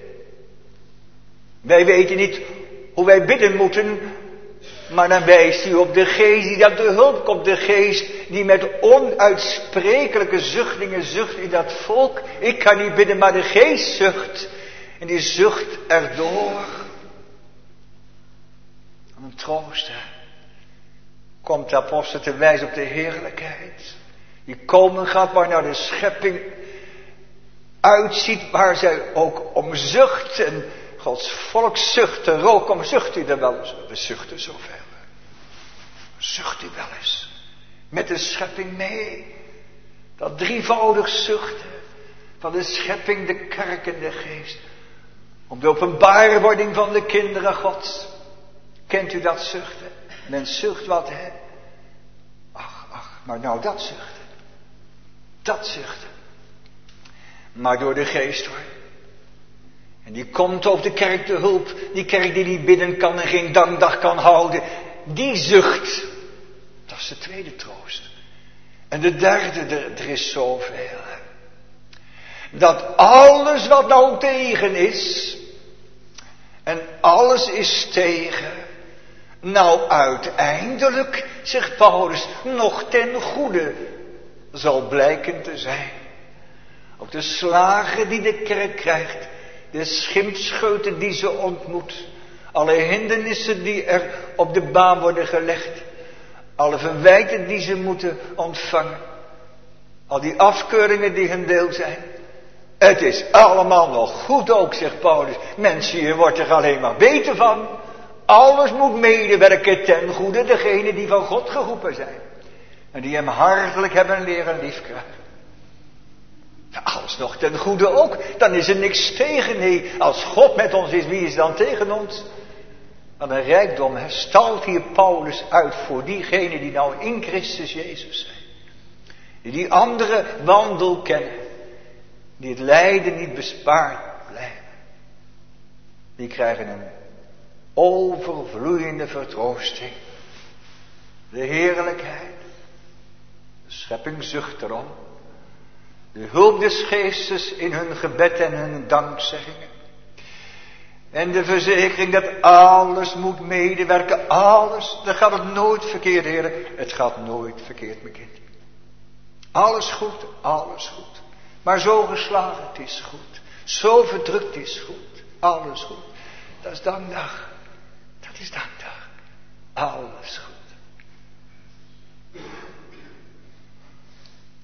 Wij weten niet hoe wij bidden moeten. Maar dan wijst hij op de geest die dat te hulp komt. De geest die met onuitsprekelijke zuchtingen zucht in dat volk. Ik kan niet bidden, maar de geest zucht. En die zucht erdoor. Om een troost. Komt de apostel te wijzen op de heerlijkheid. Die komen gaat waar nou de schepping uitziet. Waar zij ook om zucht. En Gods volk zucht er ook om. Zucht u er wel eens? We zuchten zoveel. Zucht u wel eens. Met de schepping mee. Dat drievoudig zuchten. Van de schepping, de kerk en de geest. Om de openbaarwording van de kinderen Gods. Kent u dat zuchten? Men zucht wat, hè? Ach, ach, maar nou dat zuchten. Dat zuchten. Maar door de geest hoor. En die komt op de kerk te hulp. Die kerk die niet bidden kan en geen dankdag kan houden. Die zucht. Dat is de tweede troost. En de derde, er, er is zoveel. Dat alles wat nou tegen is. En alles is tegen. Nou uiteindelijk, zegt Paulus, nog ten goede zal blijken te zijn. Ook de slagen die de kerk krijgt. De schimpscheuten die ze ontmoet. Alle hindernissen die er op de baan worden gelegd. Alle verwijten die ze moeten ontvangen. Al die afkeuringen die hun deel zijn. Het is allemaal nog goed ook, zegt Paulus. Mensen, je wordt er alleen maar beter van. Alles moet medewerken ten goede degenen die van God geroepen zijn. En die hem hartelijk hebben leren liefkrijgen. Alles nog ten goede ook. Dan is er niks tegen. Nee, als God met ons is, wie is dan tegen ons? Wat een rijkdom, hè? Stalt hier Paulus uit voor diegenen die nou in Christus Jezus zijn. Die die andere wandel kennen. Die het lijden niet bespaard blijven. Die krijgen een overvloeiende vertroosting. De heerlijkheid. De schepping zucht erom. De hulp des geestes in hun gebed en hun dankzeggingen. En de verzekering dat alles moet medewerken. Alles. Dan gaat het nooit verkeerd, heren. Het gaat nooit verkeerd, mijn kind. Alles goed. Alles goed. Maar zo geslagen, het is goed. Zo verdrukt is goed. Alles goed. Dat is dankdag. Dat is dankdag. Alles goed.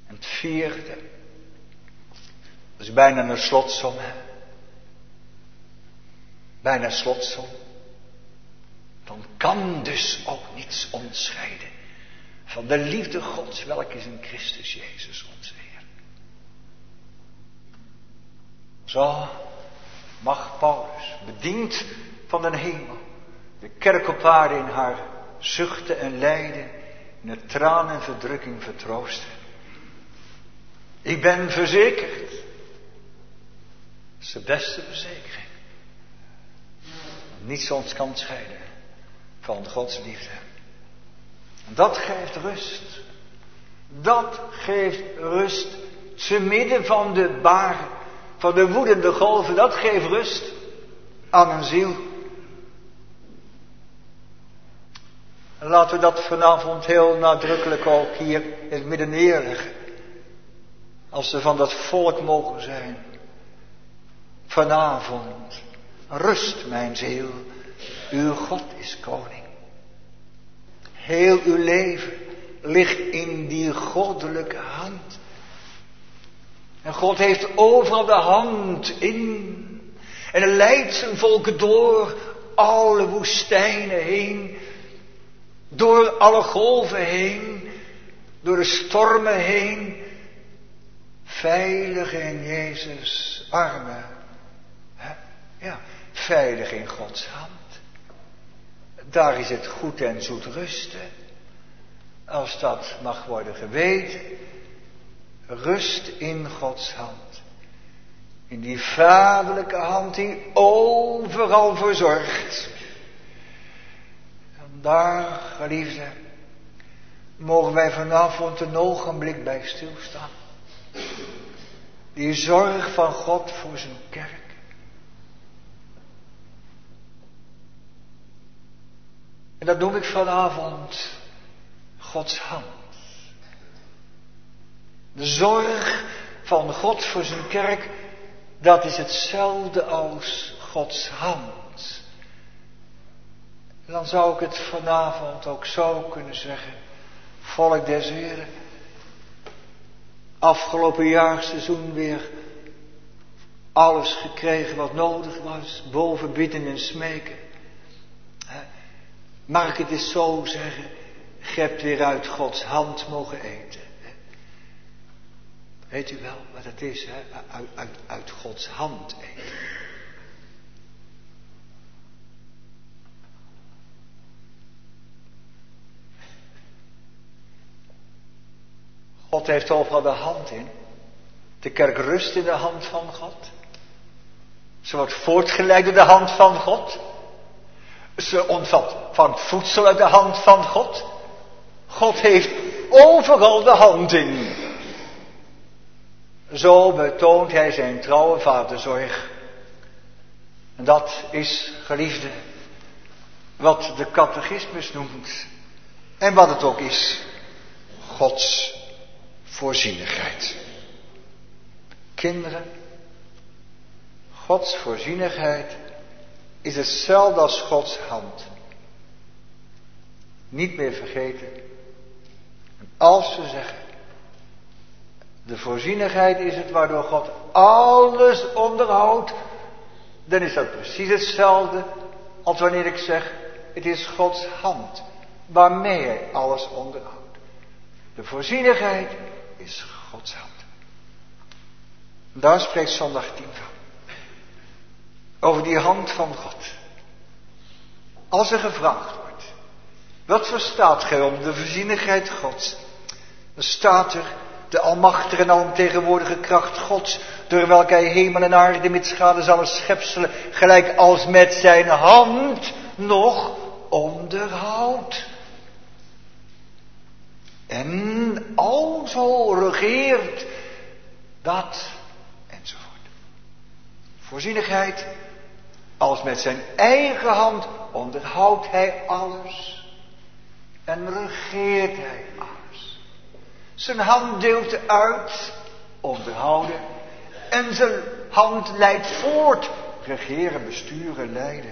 En het vierde, dat is bijna een slotsom, hè? Bijna een slotsom. Dan kan dus ook niets ons scheiden van de liefde Gods, welke is in Christus Jezus onze Heer. Zo mag Paulus, bediend van de hemel, de kerk op aarde in haar zuchten en lijden, in het traan en verdrukking vertroosten. Ik ben verzekerd. Dat is de beste verzekering. Niets ons kan scheiden van Gods liefde. En dat geeft rust. Dat geeft rust. Te midden van de baren, van de woedende golven, dat geeft rust aan een ziel. En laten we dat vanavond heel nadrukkelijk ook hier in het midden neerleggen. Als we van dat volk mogen zijn. Vanavond, rust mijn ziel, uw God is koning. Heel uw leven ligt in die goddelijke hand. En God heeft overal de hand in. En hij leidt zijn volken door alle woestijnen heen. Door alle golven heen. Door de stormen heen. Veilig in Jezus' armen. Ja, veilig in Gods hand. Daar is het goed en zoet rusten. Als dat mag worden geweten. Rust in Gods hand. In die vaderlijke hand die overal verzorgt. En daar, geliefde, mogen wij vanavond een ogenblik bij stilstaan. Die zorg van God voor zijn kerk. En dat noem ik vanavond Gods hand. De zorg van God voor zijn kerk, dat is hetzelfde als Gods hand. En dan zou ik het vanavond ook zo kunnen zeggen. Volk des Heren, afgelopen jaarseizoen weer alles gekregen wat nodig was, boven bidden en smeken. Mag ik het eens zo zeggen, je hebt weer uit Gods hand mogen eten. Weet u wel wat het is, hè? Uit, uit, uit Gods hand eten. God heeft overal de hand in. De kerk rust in de hand van God. Ze wordt voortgeleid door de hand van God. Ze ontvat van voedsel uit de hand van God. God heeft overal de hand in. Zo betoont hij zijn trouwe vaderzorg. En dat is, geliefde, wat de catechismus noemt. En wat het ook is. Gods voorzienigheid. Kinderen, Gods voorzienigheid is hetzelfde als Gods hand. Niet meer vergeten. En als we zeggen, de voorzienigheid is het waardoor God alles onderhoudt, dan is dat precies hetzelfde als wanneer ik zeg, het is Gods hand waarmee hij alles onderhoudt. De voorzienigheid is Gods hand. Daar spreekt zondag tien van. Over die hand van God. Als er gevraagd wordt, wat verstaat gij onder de voorzienigheid Gods? Dan staat er de almachtige en alomtegenwoordige kracht Gods, door welke hij hemel en aarde met schade alle schepselen, gelijk als met zijn hand nog onderhoudt. En alzo regeert dat enzovoort. Voorzienigheid, als met zijn eigen hand onderhoudt hij alles en regeert hij alles. Zijn hand deelt uit, onderhouden, en zijn hand leidt voort, regeren, besturen, leiden.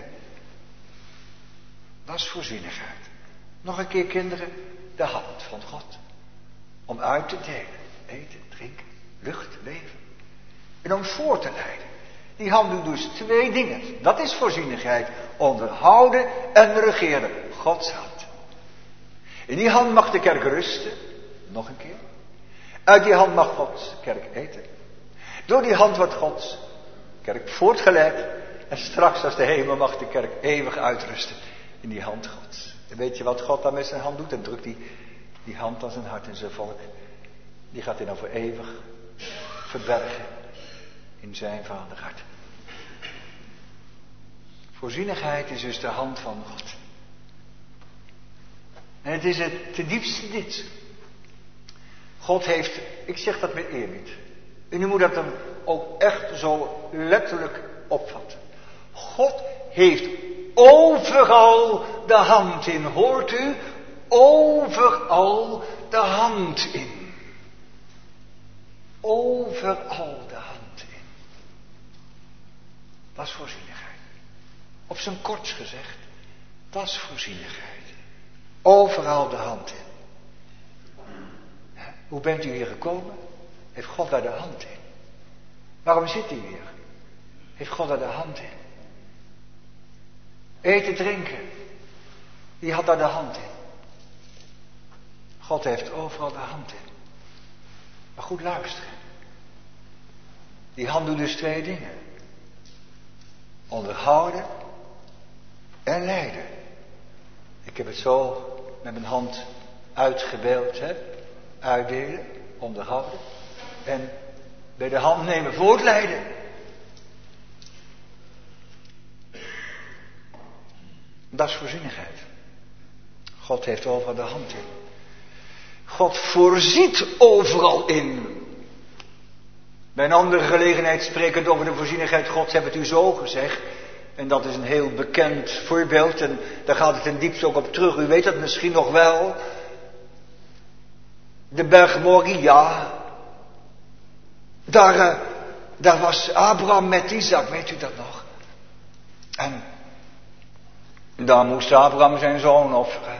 Dat is voorzienigheid. Nog een keer, kinderen, de hand van God. Om uit te delen. eten, drinken, lucht, leven. En om voor te leiden. Die hand doet dus twee dingen. Dat is voorzienigheid. Onderhouden en regeren. Gods hand. In die hand mag de kerk rusten. Nog een keer. Uit die hand mag Gods kerk eten. Door die hand wordt Gods kerk voortgeleid. En straks als de hemel mag de kerk eeuwig uitrusten. In die hand Gods. En weet je wat God dan met zijn hand doet? Dan drukt hij die hand aan zijn hart en zijn volk. Die gaat hij nou voor eeuwig verbergen. In zijn vaderhart. Voorzienigheid is dus de hand van God. En het is het ten diepste dit. God heeft, ik zeg dat met eerbied. En u moet dat dan ook echt zo letterlijk opvatten. God heeft overal de hand in. Hoort u? Overal de hand in. Overal de hand in. Dat is voorzienigheid. Op zijn kortst gezegd, dat is voorzienigheid. Overal de hand in. Hoe bent u hier gekomen? Heeft God daar de hand in? Waarom zit u hier? Heeft God daar de hand in? Eten, drinken. Die had daar de hand in. God heeft overal de hand in. Maar goed luisteren. Die hand doet dus twee dingen. Onderhouden en leiden. Ik heb het zo met mijn hand uitgebeeld, hè? Uitdelen, onderhouden. En bij de hand nemen, voortleiden. Dat is voorzienigheid. God heeft overal de hand in. God voorziet overal in. Bij een andere gelegenheid sprekend over de voorzienigheid Gods heb het u zo gezegd. En dat is een heel bekend voorbeeld. En daar gaat het ten diepste ook op terug. U weet dat misschien nog wel. De berg Moria. Daar, uh, daar was Abraham met Isaac. Weet u dat nog? En daar moest Abraham zijn zoon offeren.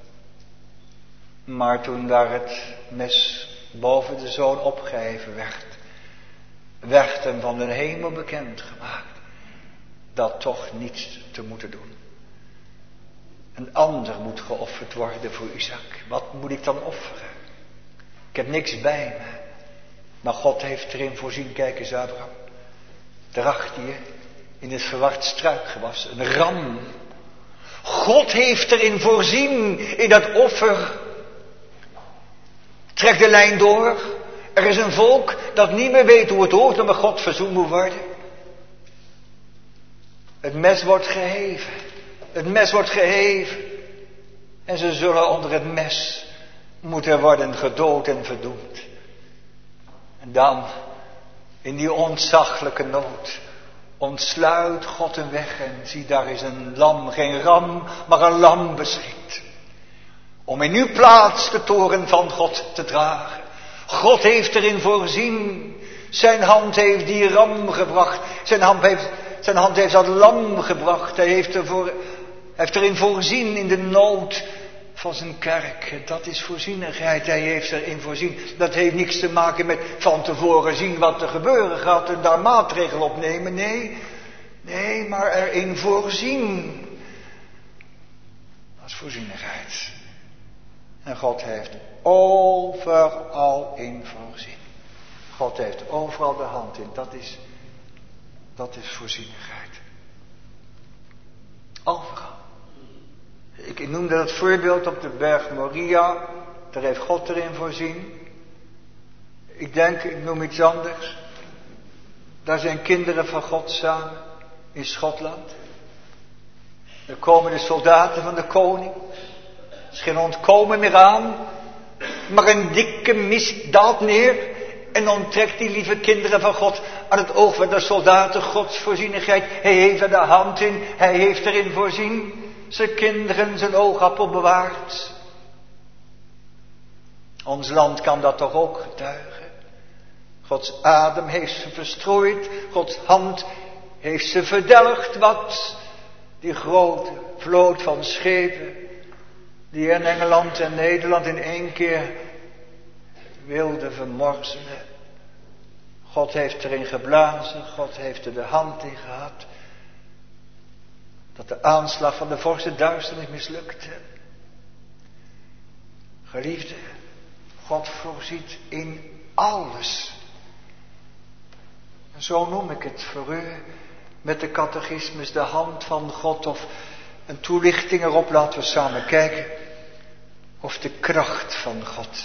Maar toen daar het mes boven de zoon opgeheven werd, werd hem van de hemel bekend gemaakt dat toch niets te moeten doen. Een ander moet geofferd worden voor Isaac. Wat moet ik dan offeren? Ik heb niks bij me. Maar God heeft erin voorzien. Kijk eens, Abraham. Daarachter hier, in het verward struikgewas, een ram. God heeft erin voorzien, in dat offer. Trek de lijn door. Er is een volk dat niet meer weet hoe het hoort en met God verzoend moet worden. Het mes wordt geheven. Het mes wordt geheven. En ze zullen onder het mes moeten worden gedood en verdoemd. En dan, in die ontzaglijke nood, ontsluit God een weg en zie, daar is een lam, geen ram, maar een lam beschikt. Om in uw plaats de toren van God te dragen. God heeft erin voorzien. Zijn hand heeft die ram gebracht. Zijn hand heeft, zijn hand heeft dat lam gebracht. Hij heeft, ervoor, heeft erin voorzien in de nood van zijn kerk. Dat is voorzienigheid. Hij heeft erin voorzien. Dat heeft niks te maken met van tevoren zien wat er gebeuren gaat en daar maatregelen op nemen. Nee, nee, maar erin voorzien. Dat is voorzienigheid. En God heeft overal in voorzien. God heeft overal de hand in. Dat is, dat is voorzienigheid. Overal. Ik noemde dat voorbeeld op de berg Moria. Daar heeft God erin voorzien. Ik denk, ik noem iets anders. Daar zijn kinderen van God samen. In Schotland. Er komen de soldaten van de koning. Er is geen ontkomen meer aan. Maar een dikke mist daalt neer. En onttrekt die lieve kinderen van God aan het oog van de soldaten Gods voorzienigheid. Hij heeft er de hand in. Hij heeft erin voorzien. Zijn kinderen zijn oogappel bewaard. Ons land kan dat toch ook getuigen. Gods adem heeft ze verstrooid. Gods hand heeft ze verdelgd. Wat die grote vloot van schepen die in Engeland en Nederland in één keer wilde vermorzelen. God heeft erin geblazen, God heeft er de hand in gehad. Dat de aanslag van de vorst duisternis mislukte. Geliefde, God voorziet in alles. En zo noem ik het voor u met de catechismus de hand van God of een toelichting erop. Laten we samen kijken. Of de kracht van God.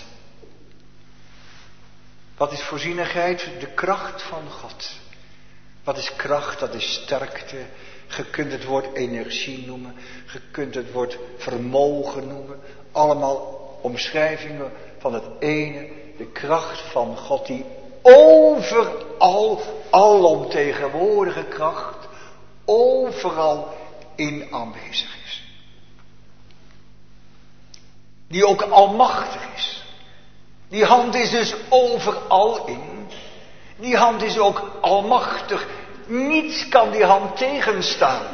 Wat is voorzienigheid? De kracht van God. Wat is kracht? Dat is sterkte. Je kunt het woord energie noemen. Je kunt het woord vermogen noemen. Allemaal omschrijvingen van het ene. De kracht van God die overal, alomtegenwoordige kracht, overal in aanwezig is. Die ook almachtig is. Die hand is dus overal in. Die hand is ook almachtig. Niets kan die hand tegenstaan.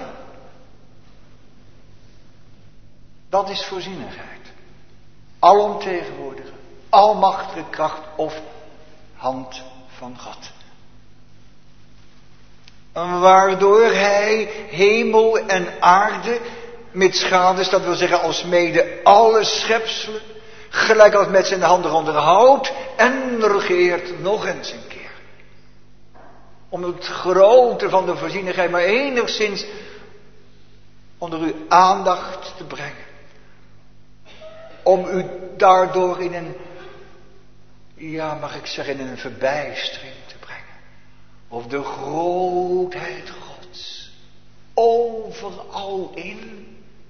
Dat is voorzienigheid. Alomtegenwoordige, almachtige kracht of hand van God. En waardoor hij hemel en aarde met schades, dat wil zeggen als mede alle schepselen, gelijk als met zijn handen onderhoudt en regeert nog eens een keer. Om het grote van de voorzienigheid maar enigszins onder uw aandacht te brengen. Om u daardoor in een, ja mag ik zeggen, in een verbijstering te brengen. Of de grootheid Gods. Overal in.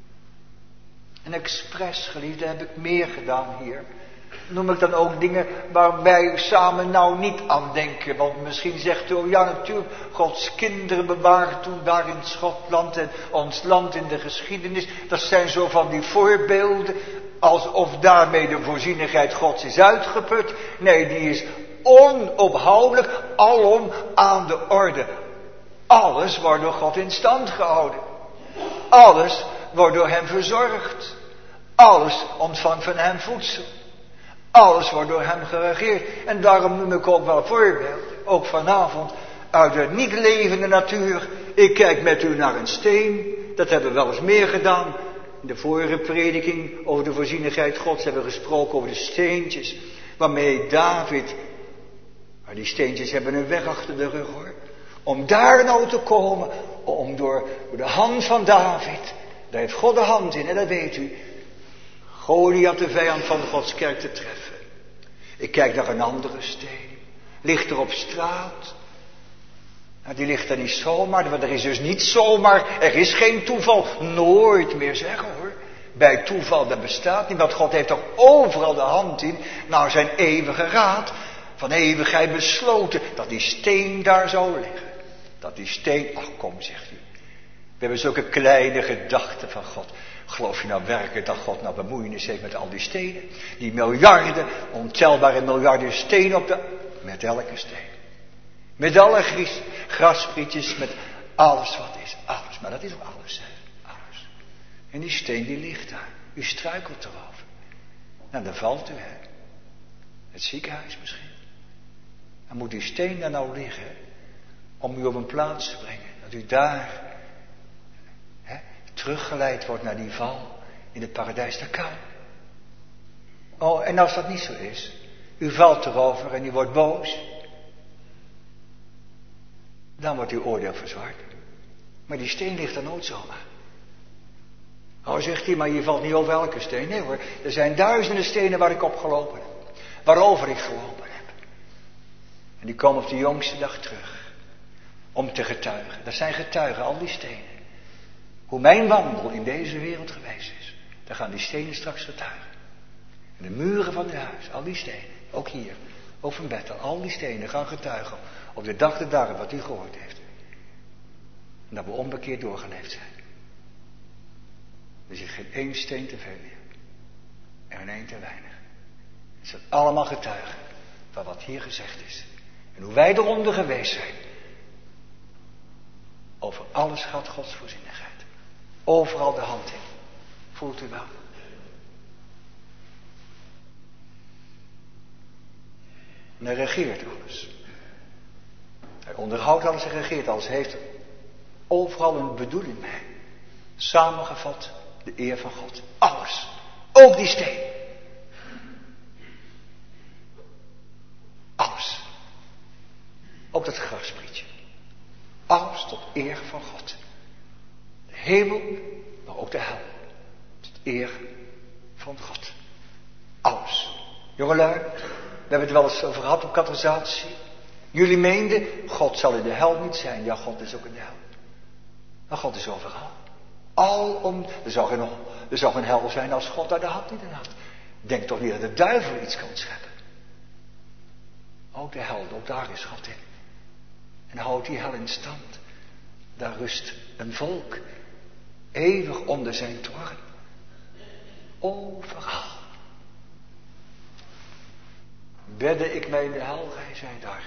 En expres, geliefde, heb ik meer gedaan hier. Noem ik dan ook dingen waar wij samen nou niet aan denken. Want misschien zegt u, oh ja natuurlijk, Gods kinderen bewaard toen daar in Schotland en ons land in de geschiedenis. Dat zijn zo van die voorbeelden, alsof daarmee de voorzienigheid Gods is uitgeput. Nee, die is onophoudelijk, alom aan de orde. Alles wordt door God in stand gehouden. Alles wordt door hem verzorgd. Alles ontvangt van hem voedsel. Alles wordt door hem geregeerd. En daarom noem ik ook wel voorbeeld, ook vanavond, uit de niet levende natuur. Ik kijk met u naar een steen. Dat hebben we wel eens meer gedaan. In de vorige prediking over de voorzienigheid Gods hebben we gesproken over de steentjes. Waarmee David, maar die steentjes hebben een weg achter de rug hoor. Om daar nou te komen, om door, door de hand van David, daar heeft God de hand in en dat weet u. Goliath, de vijand van Gods kerk, te treffen. Ik kijk naar een andere steen. Ligt er op straat. Nou, die ligt er niet zomaar, want er is dus niet zomaar, er is geen toeval. Nooit meer zeggen hoor. Bij toeval, dat bestaat niet, want God heeft toch overal de hand in, naar zijn eeuwige raad. Van eeuwigheid besloten, dat die steen daar zou liggen. Dat die steen, ach kom zegt u. We hebben zulke kleine gedachten van God. Geloof je nou werkelijk dat God nou bemoeienis heeft met al die stenen? Die miljarden, ontelbare miljarden stenen op de... Met elke steen. Met alle gries, grassprietjes, met alles wat is. Alles, maar dat is ook alles, hè. Alles. En die steen die ligt daar. U struikelt erover. Nou, dan valt u, hè. Het ziekenhuis misschien. Dan moet die steen daar nou liggen, om u op een plaats te brengen. Dat u daar... teruggeleid wordt naar die val in het paradijs, dat kan. Oh, en als dat niet zo is, u valt erover en u wordt boos, dan wordt uw oordeel verzwaard. Maar die steen ligt er nooit zomaar. Oh, zegt hij, maar je valt niet over elke steen. Nee hoor, er zijn duizenden stenen waar ik op gelopen heb. Waarover ik gelopen heb. En die komen op de jongste dag terug. Om te getuigen. Dat zijn getuigen, al die stenen. Hoe mijn wandel in deze wereld geweest is. Dan gaan die stenen straks getuigen. En de muren van het huis, al die stenen. Ook hier, ook van Bethel, al die stenen gaan getuigen. Op de dag de dag wat u gehoord heeft. En dat we onbekeerd doorgeleefd zijn. Er zit geen één steen te veel meer. En geen één te weinig. Het zijn allemaal getuigen van wat hier gezegd is. En hoe wij eronder geweest zijn. Over alles gaat Gods voorzienigheid. Overal de hand in. Voelt u wel? En hij regeert alles. Hij onderhoudt alles en regeert alles. Hij heeft overal een bedoeling mee. Samengevat de eer van God. Alles. Ook die steen. Alles. Ook dat grassprietje. Alles tot eer van God. De hemel, maar ook de hel. Tot eer van God. Alles. Jongelui, we hebben het wel eens over gehad op catechisatie. Jullie meenden, God zal in de hel niet zijn. Ja, God is ook in de hel. Maar God is overal. Alom, er zou geen, er zou geen hel zijn als God daar de hand niet in had. Denk toch niet dat de duivel iets kan scheppen. Ook de hel, ook daar is God in. En houdt die hel in stand. Daar rust een volk. Eeuwig onder zijn toren. Overal. Bedde ik mij in de hel, gij zij daar.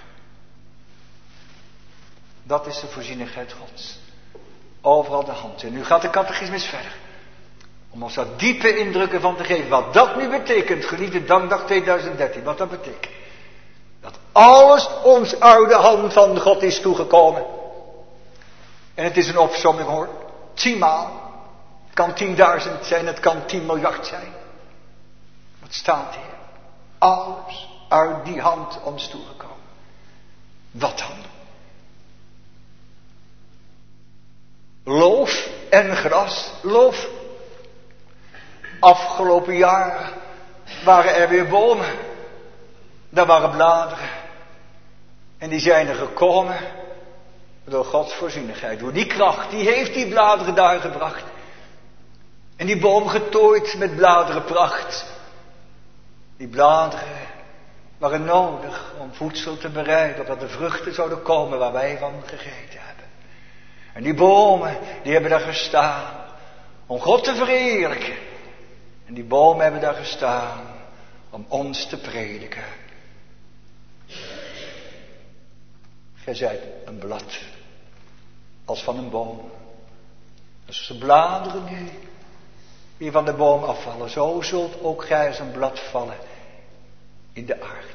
Dat is de voorzienigheid Gods. Overal de hand in. Nu gaat de catechismus verder. Om ons daar diepe indrukken van te geven. Wat dat nu betekent. Geliefde Dankdag tweeduizend dertien. Wat dat betekent. Dat alles ons uit de hand van God is toegekomen. En het is een opsomming hoor. Tienmaal. Het kan tienduizend zijn. Het kan tien miljard zijn. Wat staat hier? Alles uit die hand ons toegekomen. Wat dan? Loof en gras. Loof. Afgelopen jaar waren er weer bomen. Daar waren bladeren. En die zijn er gekomen door Gods voorzienigheid. Door die kracht, die heeft die bladeren daar gebracht. En die boom getooid met bladerenpracht. Die bladeren waren nodig om voedsel te bereiden, opdat de vruchten zouden komen waar wij van gegeten hebben. En die bomen, die hebben daar gestaan om God te verheerlijken. En die bomen hebben daar gestaan om ons te prediken. Gij zijt een blad, als van een boom. Als de bladeren nu, die van de boom afvallen, zo zult ook gij als een blad vallen in de aarde.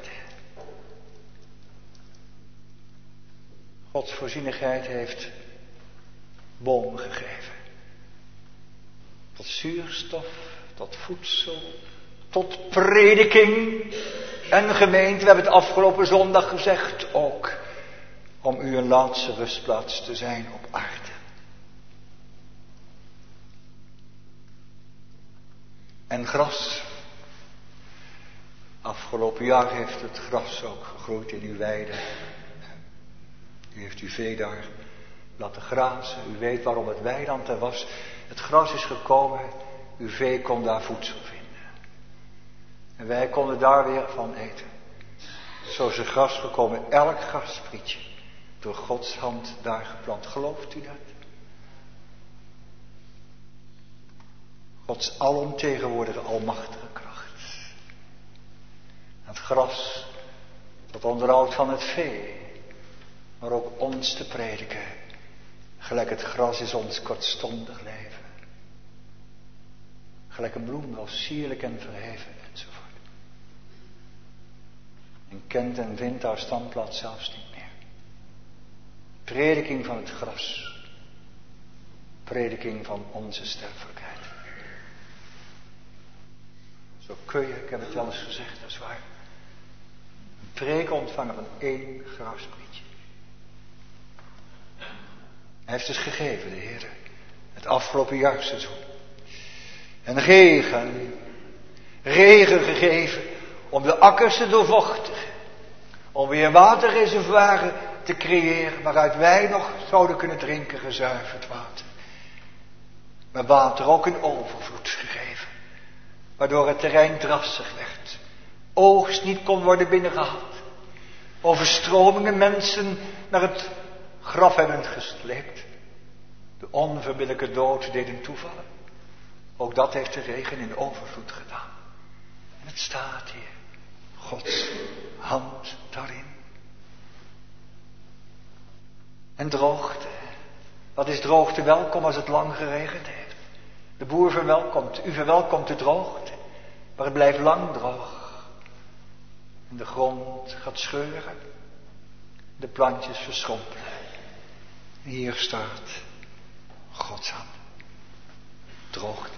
Gods voorzienigheid heeft bomen gegeven. Tot zuurstof, tot voedsel, tot prediking en gemeente. We hebben het afgelopen zondag gezegd ook. Om u een laatste rustplaats te zijn op aarde. En gras. Afgelopen jaar heeft het gras ook gegroeid in uw weide. U heeft uw vee daar laten grazen. U weet waarom het weiland er was. Het gras is gekomen. Uw vee kon daar voedsel vinden. En wij konden daar weer van eten. Zo is er gras gekomen. Elk grassprietje. Door Gods hand daar geplant. Gelooft u dat? Gods alomtegenwoordige almachtige kracht. Het gras, dat onderhoud van het vee, maar ook ons te prediken. Gelijk het gras is ons kortstondig leven. Gelijk een bloem, wel sierlijk en verheven, enzovoort. En kent en vindt haar standplaats zelfs niet meer. Prediking van het gras. Prediking van onze sterfelijkheid. Zo kun je, ik heb het wel eens gezegd, dat is waar. Een preek ontvangen van één grasprietje. Hij heeft dus gegeven, de Heer, het afgelopen jaarseizoen. En regen, regen gegeven om de akkers te doorvochtigen. Om weer waterreservoiren te creëren waaruit wij nog zouden kunnen drinken gezuiverd water. Maar water ook in overvloed gegeven. Waardoor het terrein drassig werd. Oogst niet kon worden binnengehaald. Overstromingen mensen naar het graf hebben gesleept. De onverbiddelijke dood deden toevallen. Ook dat heeft de regen in overvloed gedaan. En het staat hier. Gods hand daarin. En droogte. Wat is droogte welkom als het lang geregend heeft? De boer verwelkomt, u verwelkomt de droogte. Maar het blijft lang droog. En de grond gaat scheuren. De plantjes verschrompelen. En hier staat Gods hand. Droogte.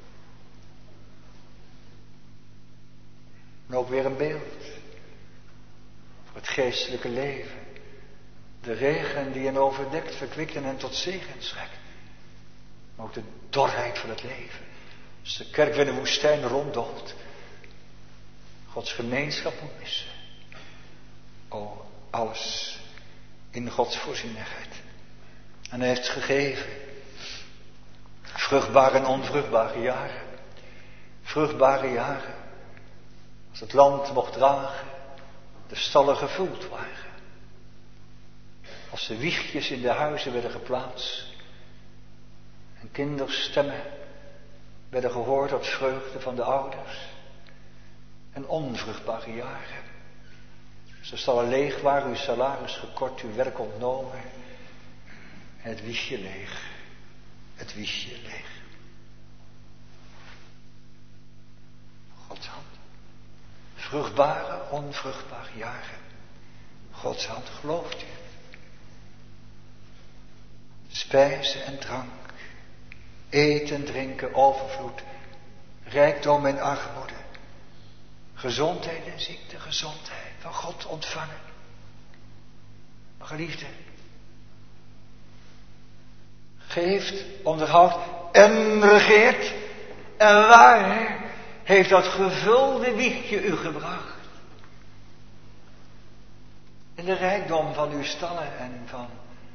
En ook weer een beeld. Voor het geestelijke leven. De regen die hen overdekt, verkwikt en hen tot zegen strekt. Maar ook de dorheid van het leven. Als de kerk weer in de woestijn ronddolt. Gods gemeenschap moet missen. O, alles in Gods voorzienigheid. En hij heeft gegeven. Vruchtbare en onvruchtbare jaren. Vruchtbare jaren. Als het land mocht dragen. De stallen gevuld waren. Als de wiegjes in de huizen werden geplaatst. En kinderstemmen werden gehoord tot vreugde van de ouders. En onvruchtbare jaren. Als de stallen leeg waren, uw salaris gekort, uw werk ontnomen. En het wiegje leeg. Het wiegje leeg. Gods hand. Vruchtbare, onvruchtbare jaren. Gods hand, gelooft u? Spijzen en drank. Eten, drinken, overvloed. Rijkdom en armoede. Gezondheid en ziekte, gezondheid. Van God ontvangen. Maar geliefde. Geeft, onderhoudt en regeert. En waar heeft dat gevulde wiegje u gebracht? In de rijkdom van uw stallen en van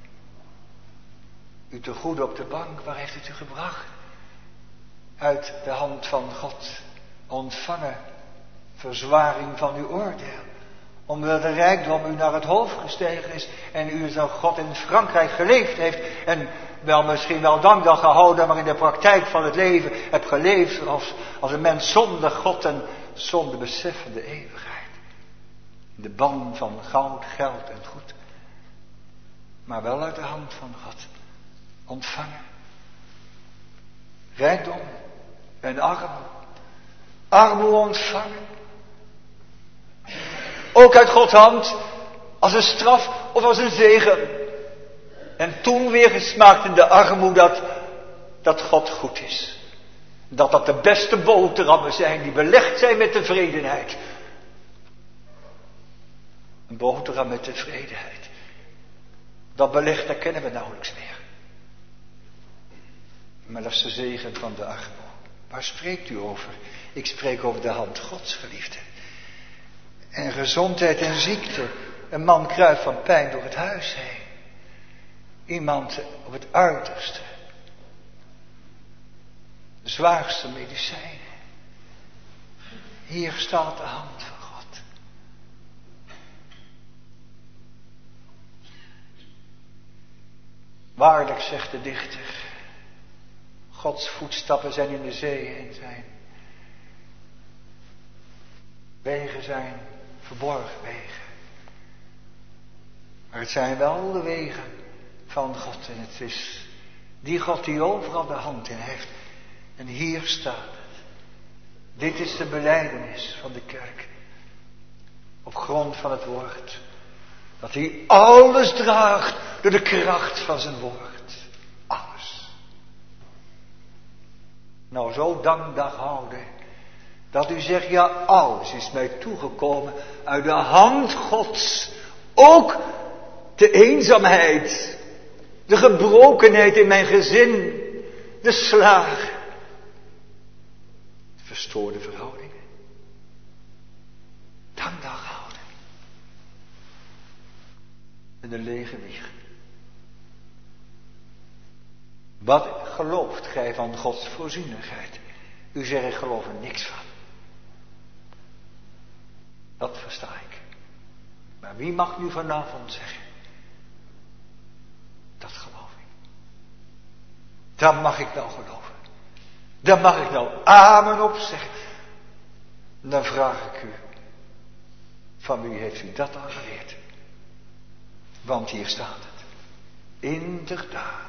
uw tegoeden op de bank, waar heeft het u gebracht? Uit de hand van God ontvangen verzwaring van uw oordeel. Omdat de rijkdom u naar het hoofd gestegen is en u zoals God in Frankrijk geleefd heeft. En wel misschien wel dankdag gehouden, maar in de praktijk van het leven hebt geleefd als, als een mens zonder God en zonder besef van de eeuwigheid. In de ban van goud, geld en goed. Maar wel uit de hand van God ontvangen. Rijkdom en armoede. Armoede ontvangen. Ook uit Gods hand. Als een straf of als een zegen. En toen weer gesmaakt in de armoede dat, dat God goed is. Dat dat de beste boterhammen zijn die belegd zijn met tevredenheid. Een boterham met tevredenheid. Dat beleg, dat kennen we nauwelijks meer. Maar dat is de zegen van de armoede. Waar spreekt u over? Ik spreek over de hand Gods, geliefde. En gezondheid en ziekte. Een man kruipt van pijn door het huis heen. Iemand op het uiterste. De zwaarste medicijnen. Hier staat de hand van God. Waarlijk, zegt de dichter. Gods voetstappen zijn in de zee en zijn wegen zijn verborgen wegen. Maar het zijn wel de wegen van God. En het is die God die overal de hand in heeft. En hier staat het. Dit is de belijdenis van de kerk. Op grond van het woord. Dat hij alles draagt door de kracht van zijn woord. Alles. Nou, zo dankdag houden. Dat u zegt, ja, alles is mij toegekomen uit de hand Gods. Ook de eenzaamheid. De gebrokenheid in mijn gezin. De slagen. De verstoorde verhoudingen. Dankdag houden. En de lege wieg. Wat gelooft gij van Gods voorzienigheid? U zegt, ik geloof er niks van. Dat versta ik. Maar wie mag nu vanavond zeggen? Dat geloof ik. Dat mag ik nou geloven. Daar mag ik nou amen op zeggen. Dan vraag ik u. Van wie heeft u dat al geleerd? Want hier staat het. Inderdaad.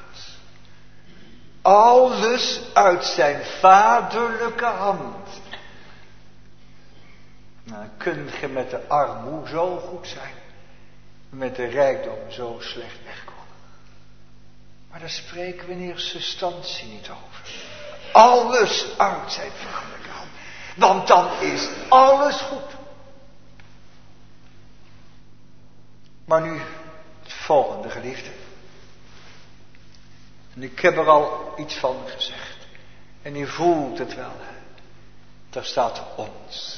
Alles uit zijn vaderlijke hand. Nou, kun je met de armoede zo goed zijn, met de rijkdom zo slecht wegkomen. Maar daar spreken we in eerste instantie niet over. Alles uit zijn vaderlijke hand. Want dan is alles goed. Maar nu het volgende, geliefde. En ik heb er al iets van gezegd. En u voelt het wel. Hè? Daar staat ons.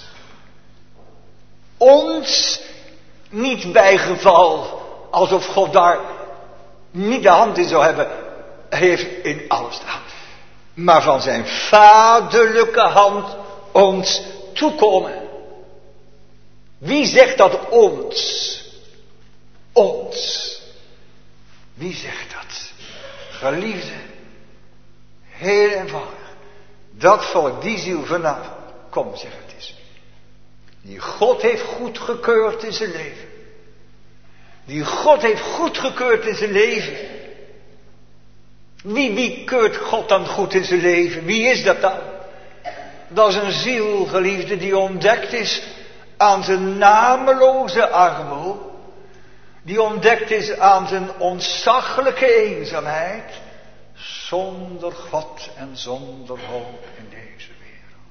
Ons, niet bij geval, alsof God daar niet de hand in zou hebben, heeft in alles de hand. Maar van zijn vaderlijke hand ons toekomen. Wie zegt dat ons? Ons. Wie zegt dat? Geliefde, heel eenvoudig. Dat volk, die ziel vanavond, kom zeg het eens. Die God heeft goedgekeurd in zijn leven. Die God heeft goedgekeurd in zijn leven. Wie, wie keurt God dan goed in zijn leven? Wie is dat dan? Dat is een ziel, geliefde, die ontdekt is aan zijn nameloze armoede. Die ontdekt is aan zijn ontzaglijke eenzaamheid. Zonder God en zonder hoop in deze wereld.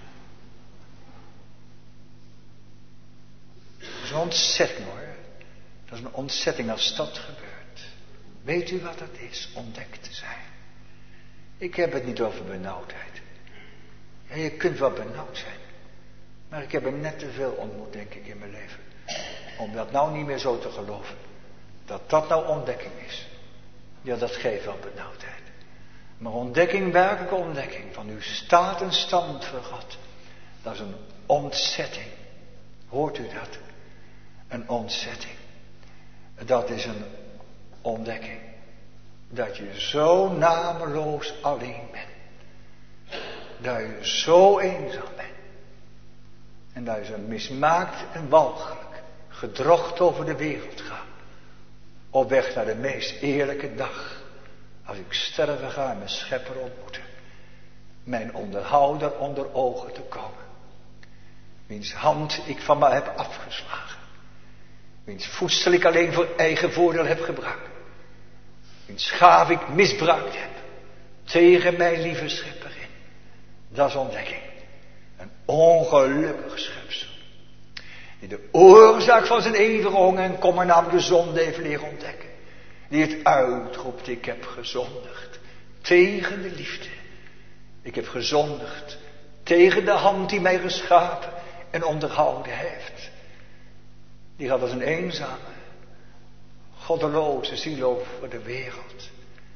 Dat is een ontzetting hoor. Dat is een ontzetting als dat gebeurt. Weet u wat het is, ontdekt te zijn? Ik heb het niet over benauwdheid. Ja, je kunt wel benauwd zijn. Maar ik heb er net te veel ontmoet, denk ik, in mijn leven. Om dat nou niet meer zo te geloven. Dat dat nou ontdekking is. Ja, dat geeft wel benauwdheid. Maar ontdekking, werkelijke ontdekking van uw staat en stand voor God. Dat is een ontzetting. Hoort u dat? Een ontzetting. Dat is een ontdekking. Dat je zo nameloos alleen bent. Dat je zo eenzaam bent. En dat je zo mismaakt en walgelijk gedrocht over de wereld gaat. Op weg naar de meest eerlijke dag. Als ik sterven ga en mijn schepper ontmoeten. Mijn onderhouder onder ogen te komen. Wiens hand ik van mij heb afgeslagen. Wiens voedsel ik alleen voor eigen voordeel heb gebruikt. Wiens gaaf ik misbruikt heb. Tegen mijn lieve schepper in. Dat is ontdekking. Een ongelukkig schepsel. Die de oorzaak van zijn eeuwige honger en kommer, namelijk de zonde, heeft leren ontdekken. Die het uitroept, ik heb gezondigd. Tegen de liefde. Ik heb gezondigd. Tegen de hand die mij geschapen en onderhouden heeft. Die gaat als een eenzame, goddeloze ziel over de wereld.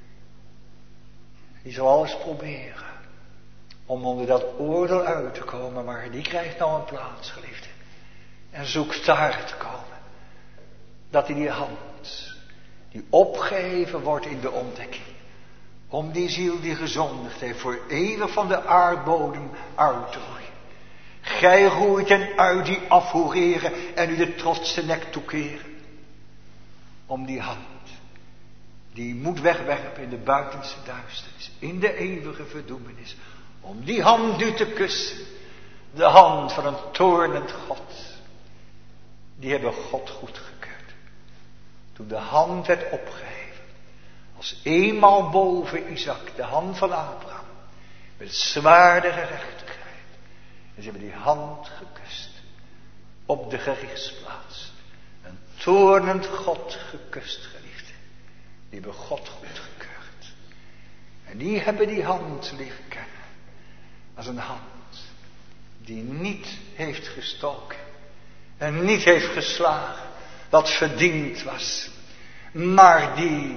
Die zal alles proberen om onder dat oordeel uit te komen, maar die krijgt nou een plaats, geliefde. En zoekt daar te komen. Dat hij die hand, die opgeheven wordt in de ontdekking, om die ziel die gezondigd heeft, voor eeuwig van de aardbodem uit te roeien. Gij roeit hen uit die afhoereren en u de trotse nek toekeren. Om die hand, die moet wegwerpen in de buitenste duisternis, in de eeuwige verdoemenis. Om die hand nu te kussen, de hand van een toornend God. Die hebben God goedgekeurd. Toen de hand werd opgeheven, als eenmaal boven Isaac, de hand van Abraham, met het zwaard der gerechtigheid. En ze hebben die hand gekust op de gerichtsplaats. Een toornend God gekust, geliefde. Die hebben God goedgekeurd. En die hebben die hand leren kennen. Als een hand die niet heeft gestoken. En niet heeft geslagen. Wat verdiend was. Maar die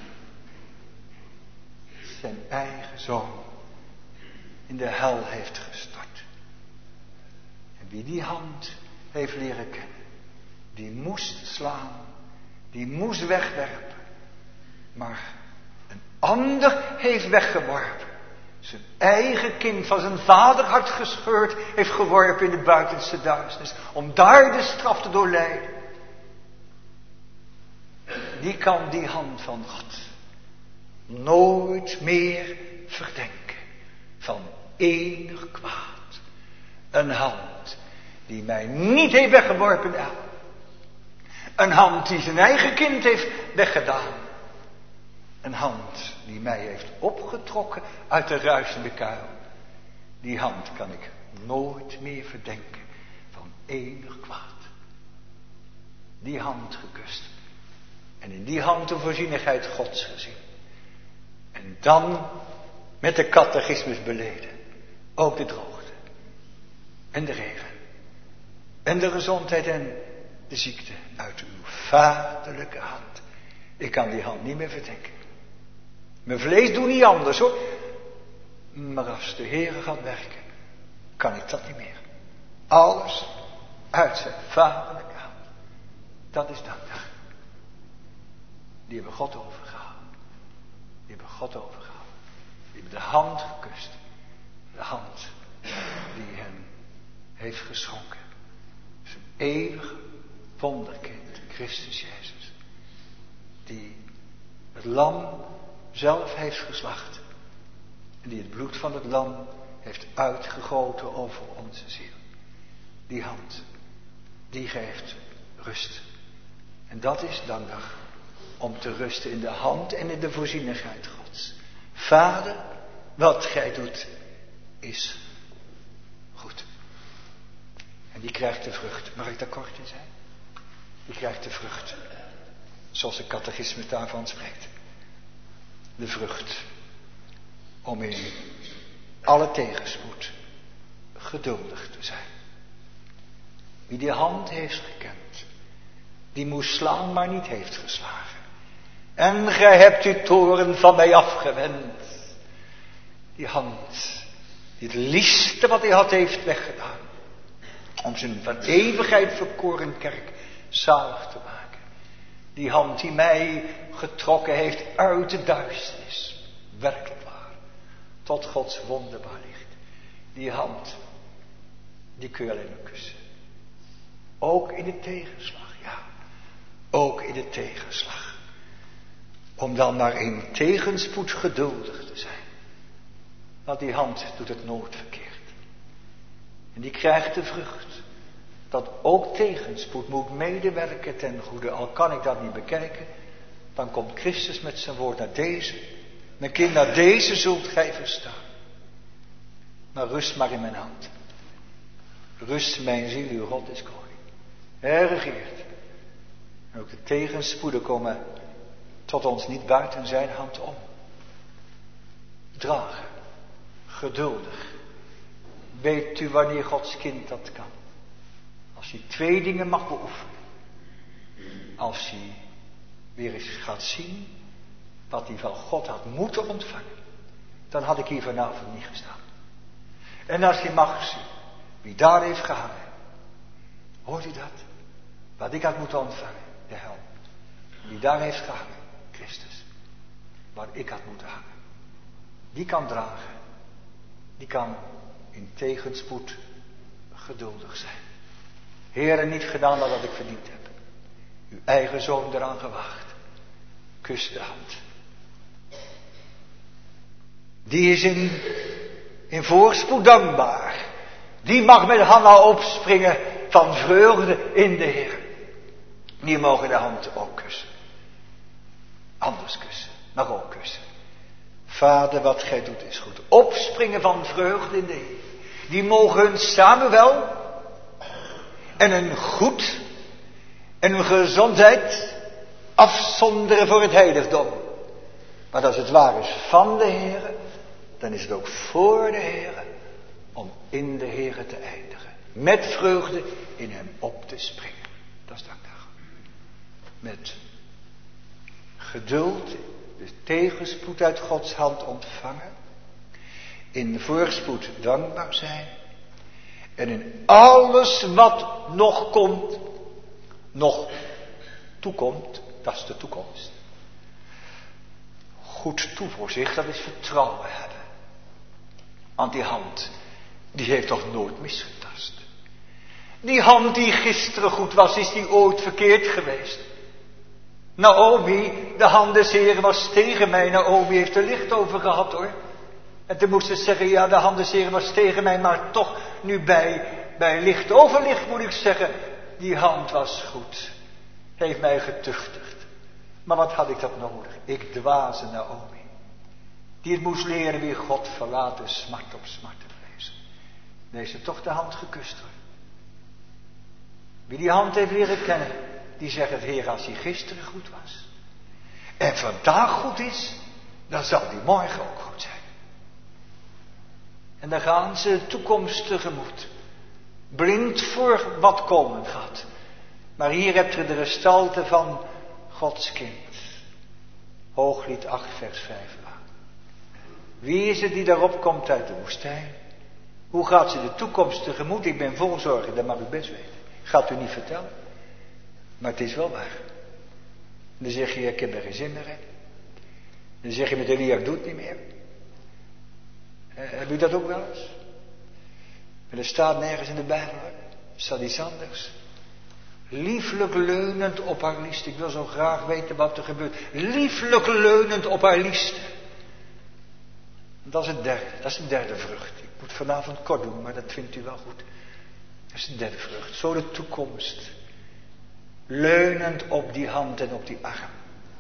zijn eigen zoon in de hel heeft gestort. En wie die hand heeft leren kennen. Die moest slaan. Die moest wegwerpen. Maar een ander heeft weggeworpen. Zijn eigen kind van zijn vaderhart gescheurd heeft geworpen in de buitenste duisternis. Om daar de straf te doorlijden. Die kan die hand van God nooit meer verdenken van enig kwaad. Een hand die mij niet heeft weggeworpen. Ja. Een hand die zijn eigen kind heeft weggedaan. Een hand die mij heeft opgetrokken uit de ruisende kuil. Die hand kan ik nooit meer verdenken van enig kwaad. Die hand gekust. En in die hand de voorzienigheid Gods gezien. En dan met de catechismus beleden. Ook de droogte. En de regen. En de gezondheid en de ziekte uit uw vaderlijke hand. Ik kan die hand niet meer verdenken. Mijn vlees doet niet anders hoor. Maar als de Heere gaat werken, kan ik dat niet meer. Alles uit zijn vaderlijke hand. Dat is dankbaar. Die hebben God overgehouden. Die hebben God overgehouden. Die hebben de hand gekust. De hand die hen heeft geschonken. Zijn eeuwige wonderkind, Christus Jezus. Die het lam zelf heeft geslacht. En die het bloed van het lam heeft uitgegoten over onze ziel. Die hand, die geeft rust. En dat is dankbaar om te rusten in de hand en in de voorzienigheid Gods. Vader, wat gij doet, is goed. En die krijgt de vrucht. Mag ik daar kort in zijn? Die krijgt de vrucht. Zoals de catechisme daarvan spreekt. De vrucht. Om in alle tegenspoed geduldig te zijn. Wie die hand heeft gekend. Die moest slaan, maar niet heeft geslagen. En gij hebt uw toren van mij afgewend. Die hand. Die het liefste wat hij had heeft weggedaan. Om zijn van eeuwigheid verkoren kerk zalig te maken. Die hand die mij getrokken heeft uit de duisternis. Werkelijk waar. Tot Gods wonderbaar licht. Die hand. Die kun je alleen maar kussen. Ook in de tegenslag, ja. Ook in de tegenslag. Om dan maar in tegenspoed geduldig te zijn. Want die hand doet het nooit verkeerd. En die krijgt de vrucht. Dat ook tegenspoed moet medewerken ten goede. Al kan ik dat niet bekijken. Dan komt Christus met zijn woord naar deze. Mijn kind, naar deze zult gij verstaan. Maar rust maar in mijn hand. Rust mijn ziel, uw God is koning. Hij regeert. En ook de tegenspoeden komen tot ons niet buiten zijn hand om. Dragen. Geduldig. Weet u wanneer Gods kind dat kan? Als hij twee dingen mag beoefenen. Als hij weer eens gaat zien wat hij van God had moeten ontvangen. Dan had ik hier vanavond niet gestaan. En als hij mag zien wie daar heeft gehangen. Hoort u dat? Wat ik had moeten ontvangen. De hel. Die daar heeft gehangen. Christus. Waar ik had moeten hangen. Die kan dragen. Die kan in tegenspoed geduldig zijn. Heere, niet gedaan wat ik verdiend heb. Uw eigen zoon eraan gewaagd. Kus de hand. Die is in, in voorspoed dankbaar. Die mag met Hanna opspringen van vreugde in de Heer. Die mogen de hand ook kussen. Anders kussen, maar ook kussen. Vader, wat gij doet is goed. Opspringen van vreugde in de Heer. Die mogen hun Samuel en hun goed en hun gezondheid afzonderen voor het heiligdom. Maar als het waar is van de Heer, dan is het ook voor de Heer om in de Heer te eindigen. Met vreugde in hem op te springen. Dat is dankbaar. Met geduld, de tegenspoed uit Gods hand ontvangen. In de voorspoed dankbaar zijn. En in alles wat nog komt, nog toekomt, dat is de toekomst. Goed toevoorzicht, dat is vertrouwen hebben. Want die hand, die heeft toch nooit misgetast. Die hand die gisteren goed was, is die ooit verkeerd geweest. Naomi, de hand des Heren was tegen mij. Naomi heeft er licht over gehad hoor. En toen moest ze zeggen, ja, de hand des Heren was tegen mij, maar toch nu bij bij licht overlicht moet ik zeggen, die hand was goed. Heeft mij getuchtigd. Maar wat had ik dat nodig? Ik dwaze Naomi. Die het moest leren wie God verlaten, smart op smart te vrezen. Dan heeft ze toch de hand gekust hoor. Wie die hand heeft leren kennen, die zegt het Heer als hij gisteren goed was. En vandaag goed is, dan zal die morgen ook goed zijn. En dan gaan ze de toekomst tegemoet. Blind voor wat komen gaat. Maar hier hebt u de gestalte van Gods kind. Hooglied acht vers vijf. Wie is het die daarop komt uit de woestijn? Hoe gaat ze de toekomst tegemoet? Ik ben vol zorgen, dat mag u best weten. Gaat u niet vertellen. Maar het is wel waar. Dan zeg je, ik heb er geen zin meer in. Dan zeg je met Elia, ik doe het niet meer. Eh, heb u dat ook wel eens? En er staat nergens in de Bijbel, er staat iets anders. Lieflijk leunend op haar liest. Ik wil zo graag weten wat er gebeurt. Lieflijk leunend op haar liest. Dat is het derde, dat is de derde vrucht. Ik moet vanavond kort doen, maar dat vindt u wel goed. Dat is de derde vrucht. Zo de toekomst. Leunend op die hand en op die arm.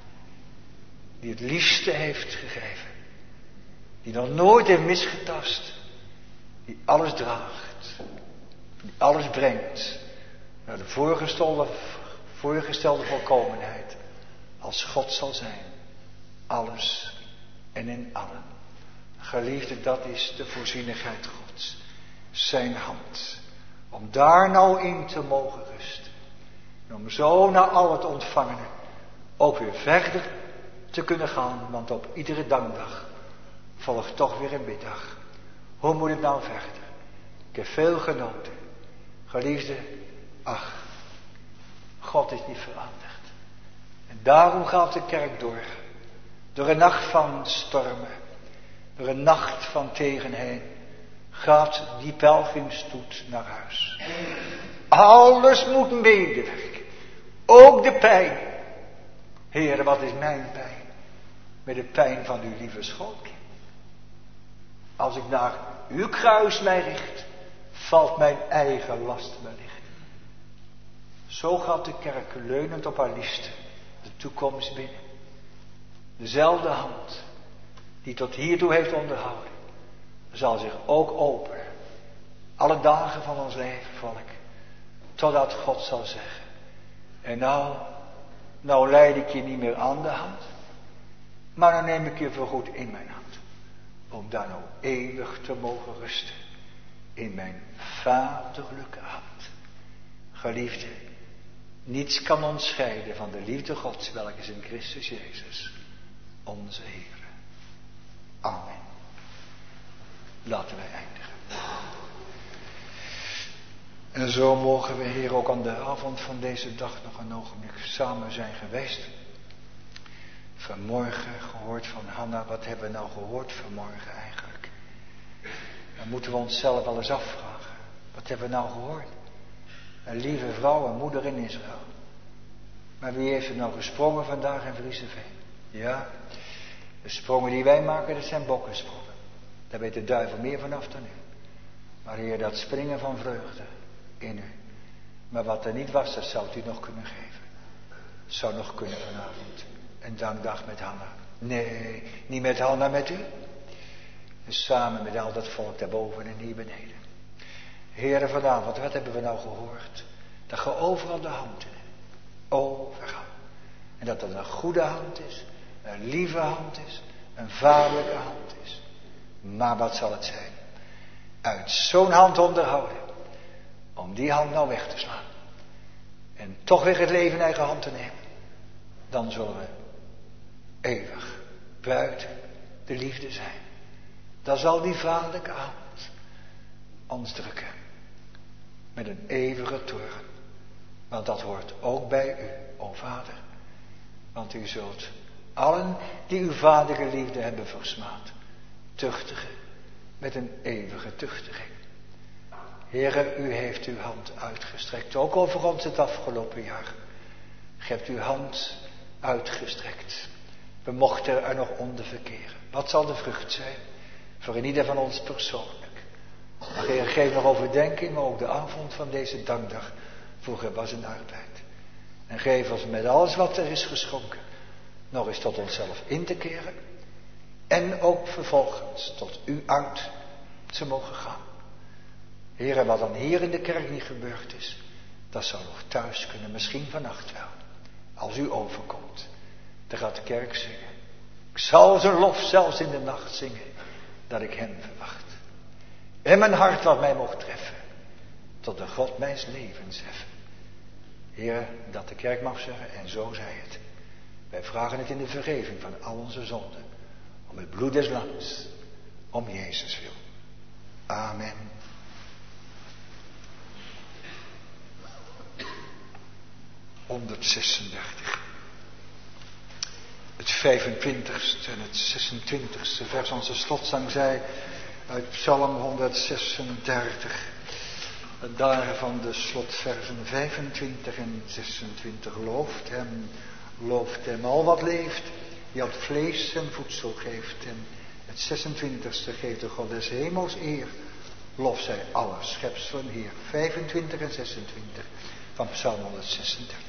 Die het liefste heeft gegeven. Die nog nooit heeft misgetast. Die alles draagt. Die alles brengt. Naar de voorgestelde, voorgestelde volkomenheid. Als God zal zijn. Alles en in allen. Geliefde, dat is de voorzienigheid Gods. Zijn hand. Om daar nou in te mogen rusten. En om zo naar al het ontvangene ook weer verder te kunnen gaan. Want op iedere dankdag volgt toch weer een middag. Hoe moet het nou verder? Ik heb veel genoten. Geliefde, ach, God is niet veranderd. En daarom gaat de kerk door. Door een nacht van stormen. Door een nacht van tegenheen. Gaat die pelgrimstoet naar huis. Alles moet medewerken. Ook de pijn. Heere, wat is mijn pijn? Met de pijn van uw lieve schootkind. Als ik naar uw kruis mij richt, valt mijn eigen last wellicht. Zo gaat de kerk leunend op haar liefste de toekomst binnen. Dezelfde hand die tot hiertoe heeft onderhouden, zal zich ook openen. Alle dagen van ons leven, volk. Totdat God zal zeggen. En nou, nou leid ik je niet meer aan de hand. Maar dan neem ik je voorgoed in mijn hand. Om daar nou eeuwig te mogen rusten. In mijn vaderlijke hand. Geliefde, niets kan ons scheiden van de liefde Gods, welke is in Christus Jezus, onze Heer. Amen. Laten wij eindigen. En zo mogen we hier ook aan de avond van deze dag nog een ogenblik samen zijn geweest. Vanmorgen gehoord van Hanna, wat hebben we nou gehoord vanmorgen eigenlijk? Dan moeten we onszelf wel eens afvragen. Wat hebben we nou gehoord? Een lieve vrouw, een moeder in Israël. Maar wie heeft er nou gesprongen vandaag in Vrieseveen? Ja, de sprongen die wij maken, dat zijn bokkensprongen. Daar weet de duivel meer vanaf dan u. Maar Heer, dat springen van vreugde in u. Maar wat er niet was, dat zou u nog kunnen geven. Het zou nog kunnen vanavond. Een dankdag met Hanna. Nee, niet met Hanna, met u. En samen met al dat volk daarboven en hier beneden. Heere, vanavond, wat hebben we nou gehoord? Dat je overal de hand in hebt. Overal. En dat het een goede hand is. Een lieve hand is. Een vaderlijke hand is. Maar wat zal het zijn? Uit zo'n hand onderhouden. Om die hand nou weg te slaan. En toch weer het leven in eigen hand te nemen. Dan zullen we eeuwig buiten de liefde zijn. Dan zal die vaderlijke hand ons drukken. Met een eeuwige toorn. Want dat hoort ook bij u, o Vader. Want u zult allen die uw vaderlijke liefde hebben versmaad, tuchtigen met een eeuwige tuchtiging. Heere, u heeft uw hand uitgestrekt, ook over ons het afgelopen jaar. Ge hebt uw hand uitgestrekt. We mochten er nog onder verkeren. Wat zal de vrucht zijn? Voor in ieder van ons persoonlijk. Maar Heer, geef nog overdenking, ook de avond van deze dankdag. Vroeger was een arbeid. En geef ons met alles wat er is geschonken, nog eens tot onszelf in te keren. En ook vervolgens tot u uit te mogen gaan. Heer, wat dan hier in de kerk niet gebeurd is, dat zou nog thuis kunnen, misschien vannacht wel. Als u overkomt, dan gaat de kerk zingen. Ik zal zijn lof zelfs in de nacht zingen, dat ik hem verwacht. En mijn hart wat mij mocht treffen, tot de God mijns levens heffen. Heer, dat de kerk mag zeggen, en zo zij het. Wij vragen het in de vergeving van al onze zonden. Om het bloed des lams, om Jezus wil. Amen. honderdzesendertig. Het vijfentwintigste en het zesentwintigste vers. Onze slotzang zei uit Psalm honderdzesendertig. Daarvan de slotversen vijfentwintig en zesentwintig. Looft hem, looft hem al wat leeft, die aan het vlees en voedsel geeft. En het zesentwintigste geeft de God des hemels eer. Lof zij alle schepselen Heer. vijfentwintig en zesentwintig van Psalm honderdzesendertig.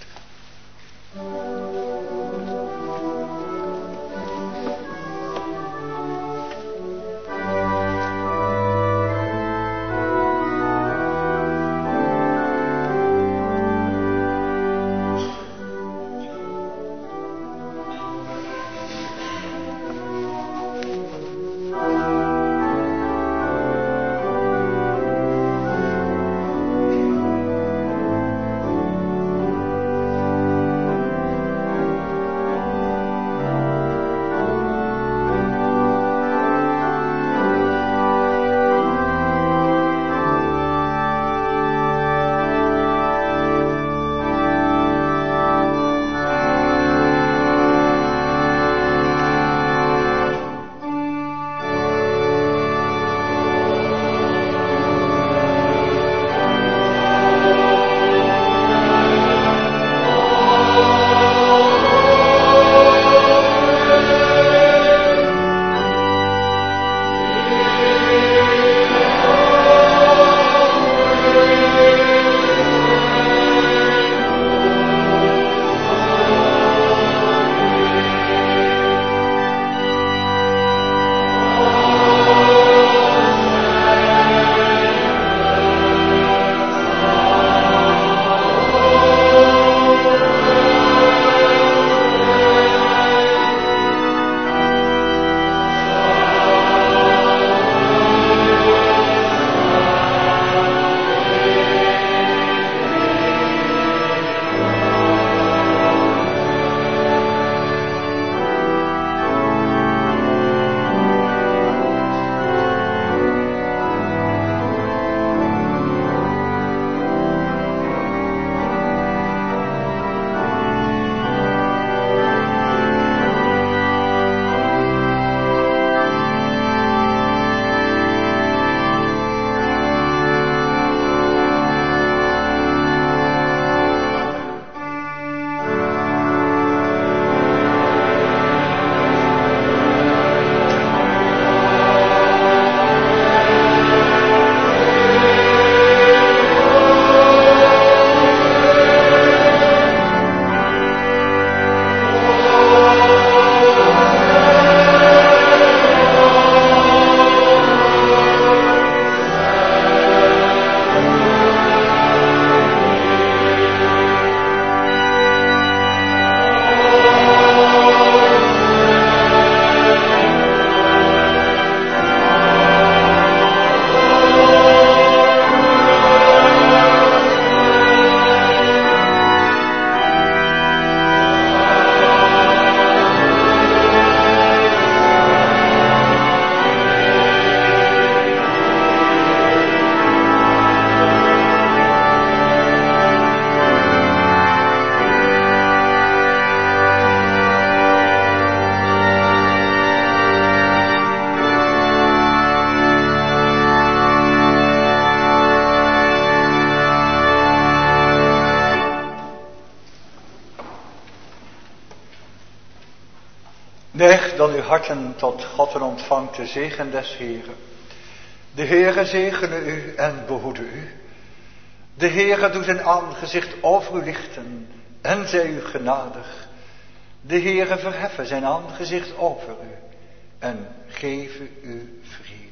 Neig dan uw harten tot God en ontvangt de zegen des Heeren. De Heere zegene u en behoede u. De Heere doet zijn aangezicht over u lichten en zij u genadig. De Heere verheffen zijn aangezicht over u en geven u vrede.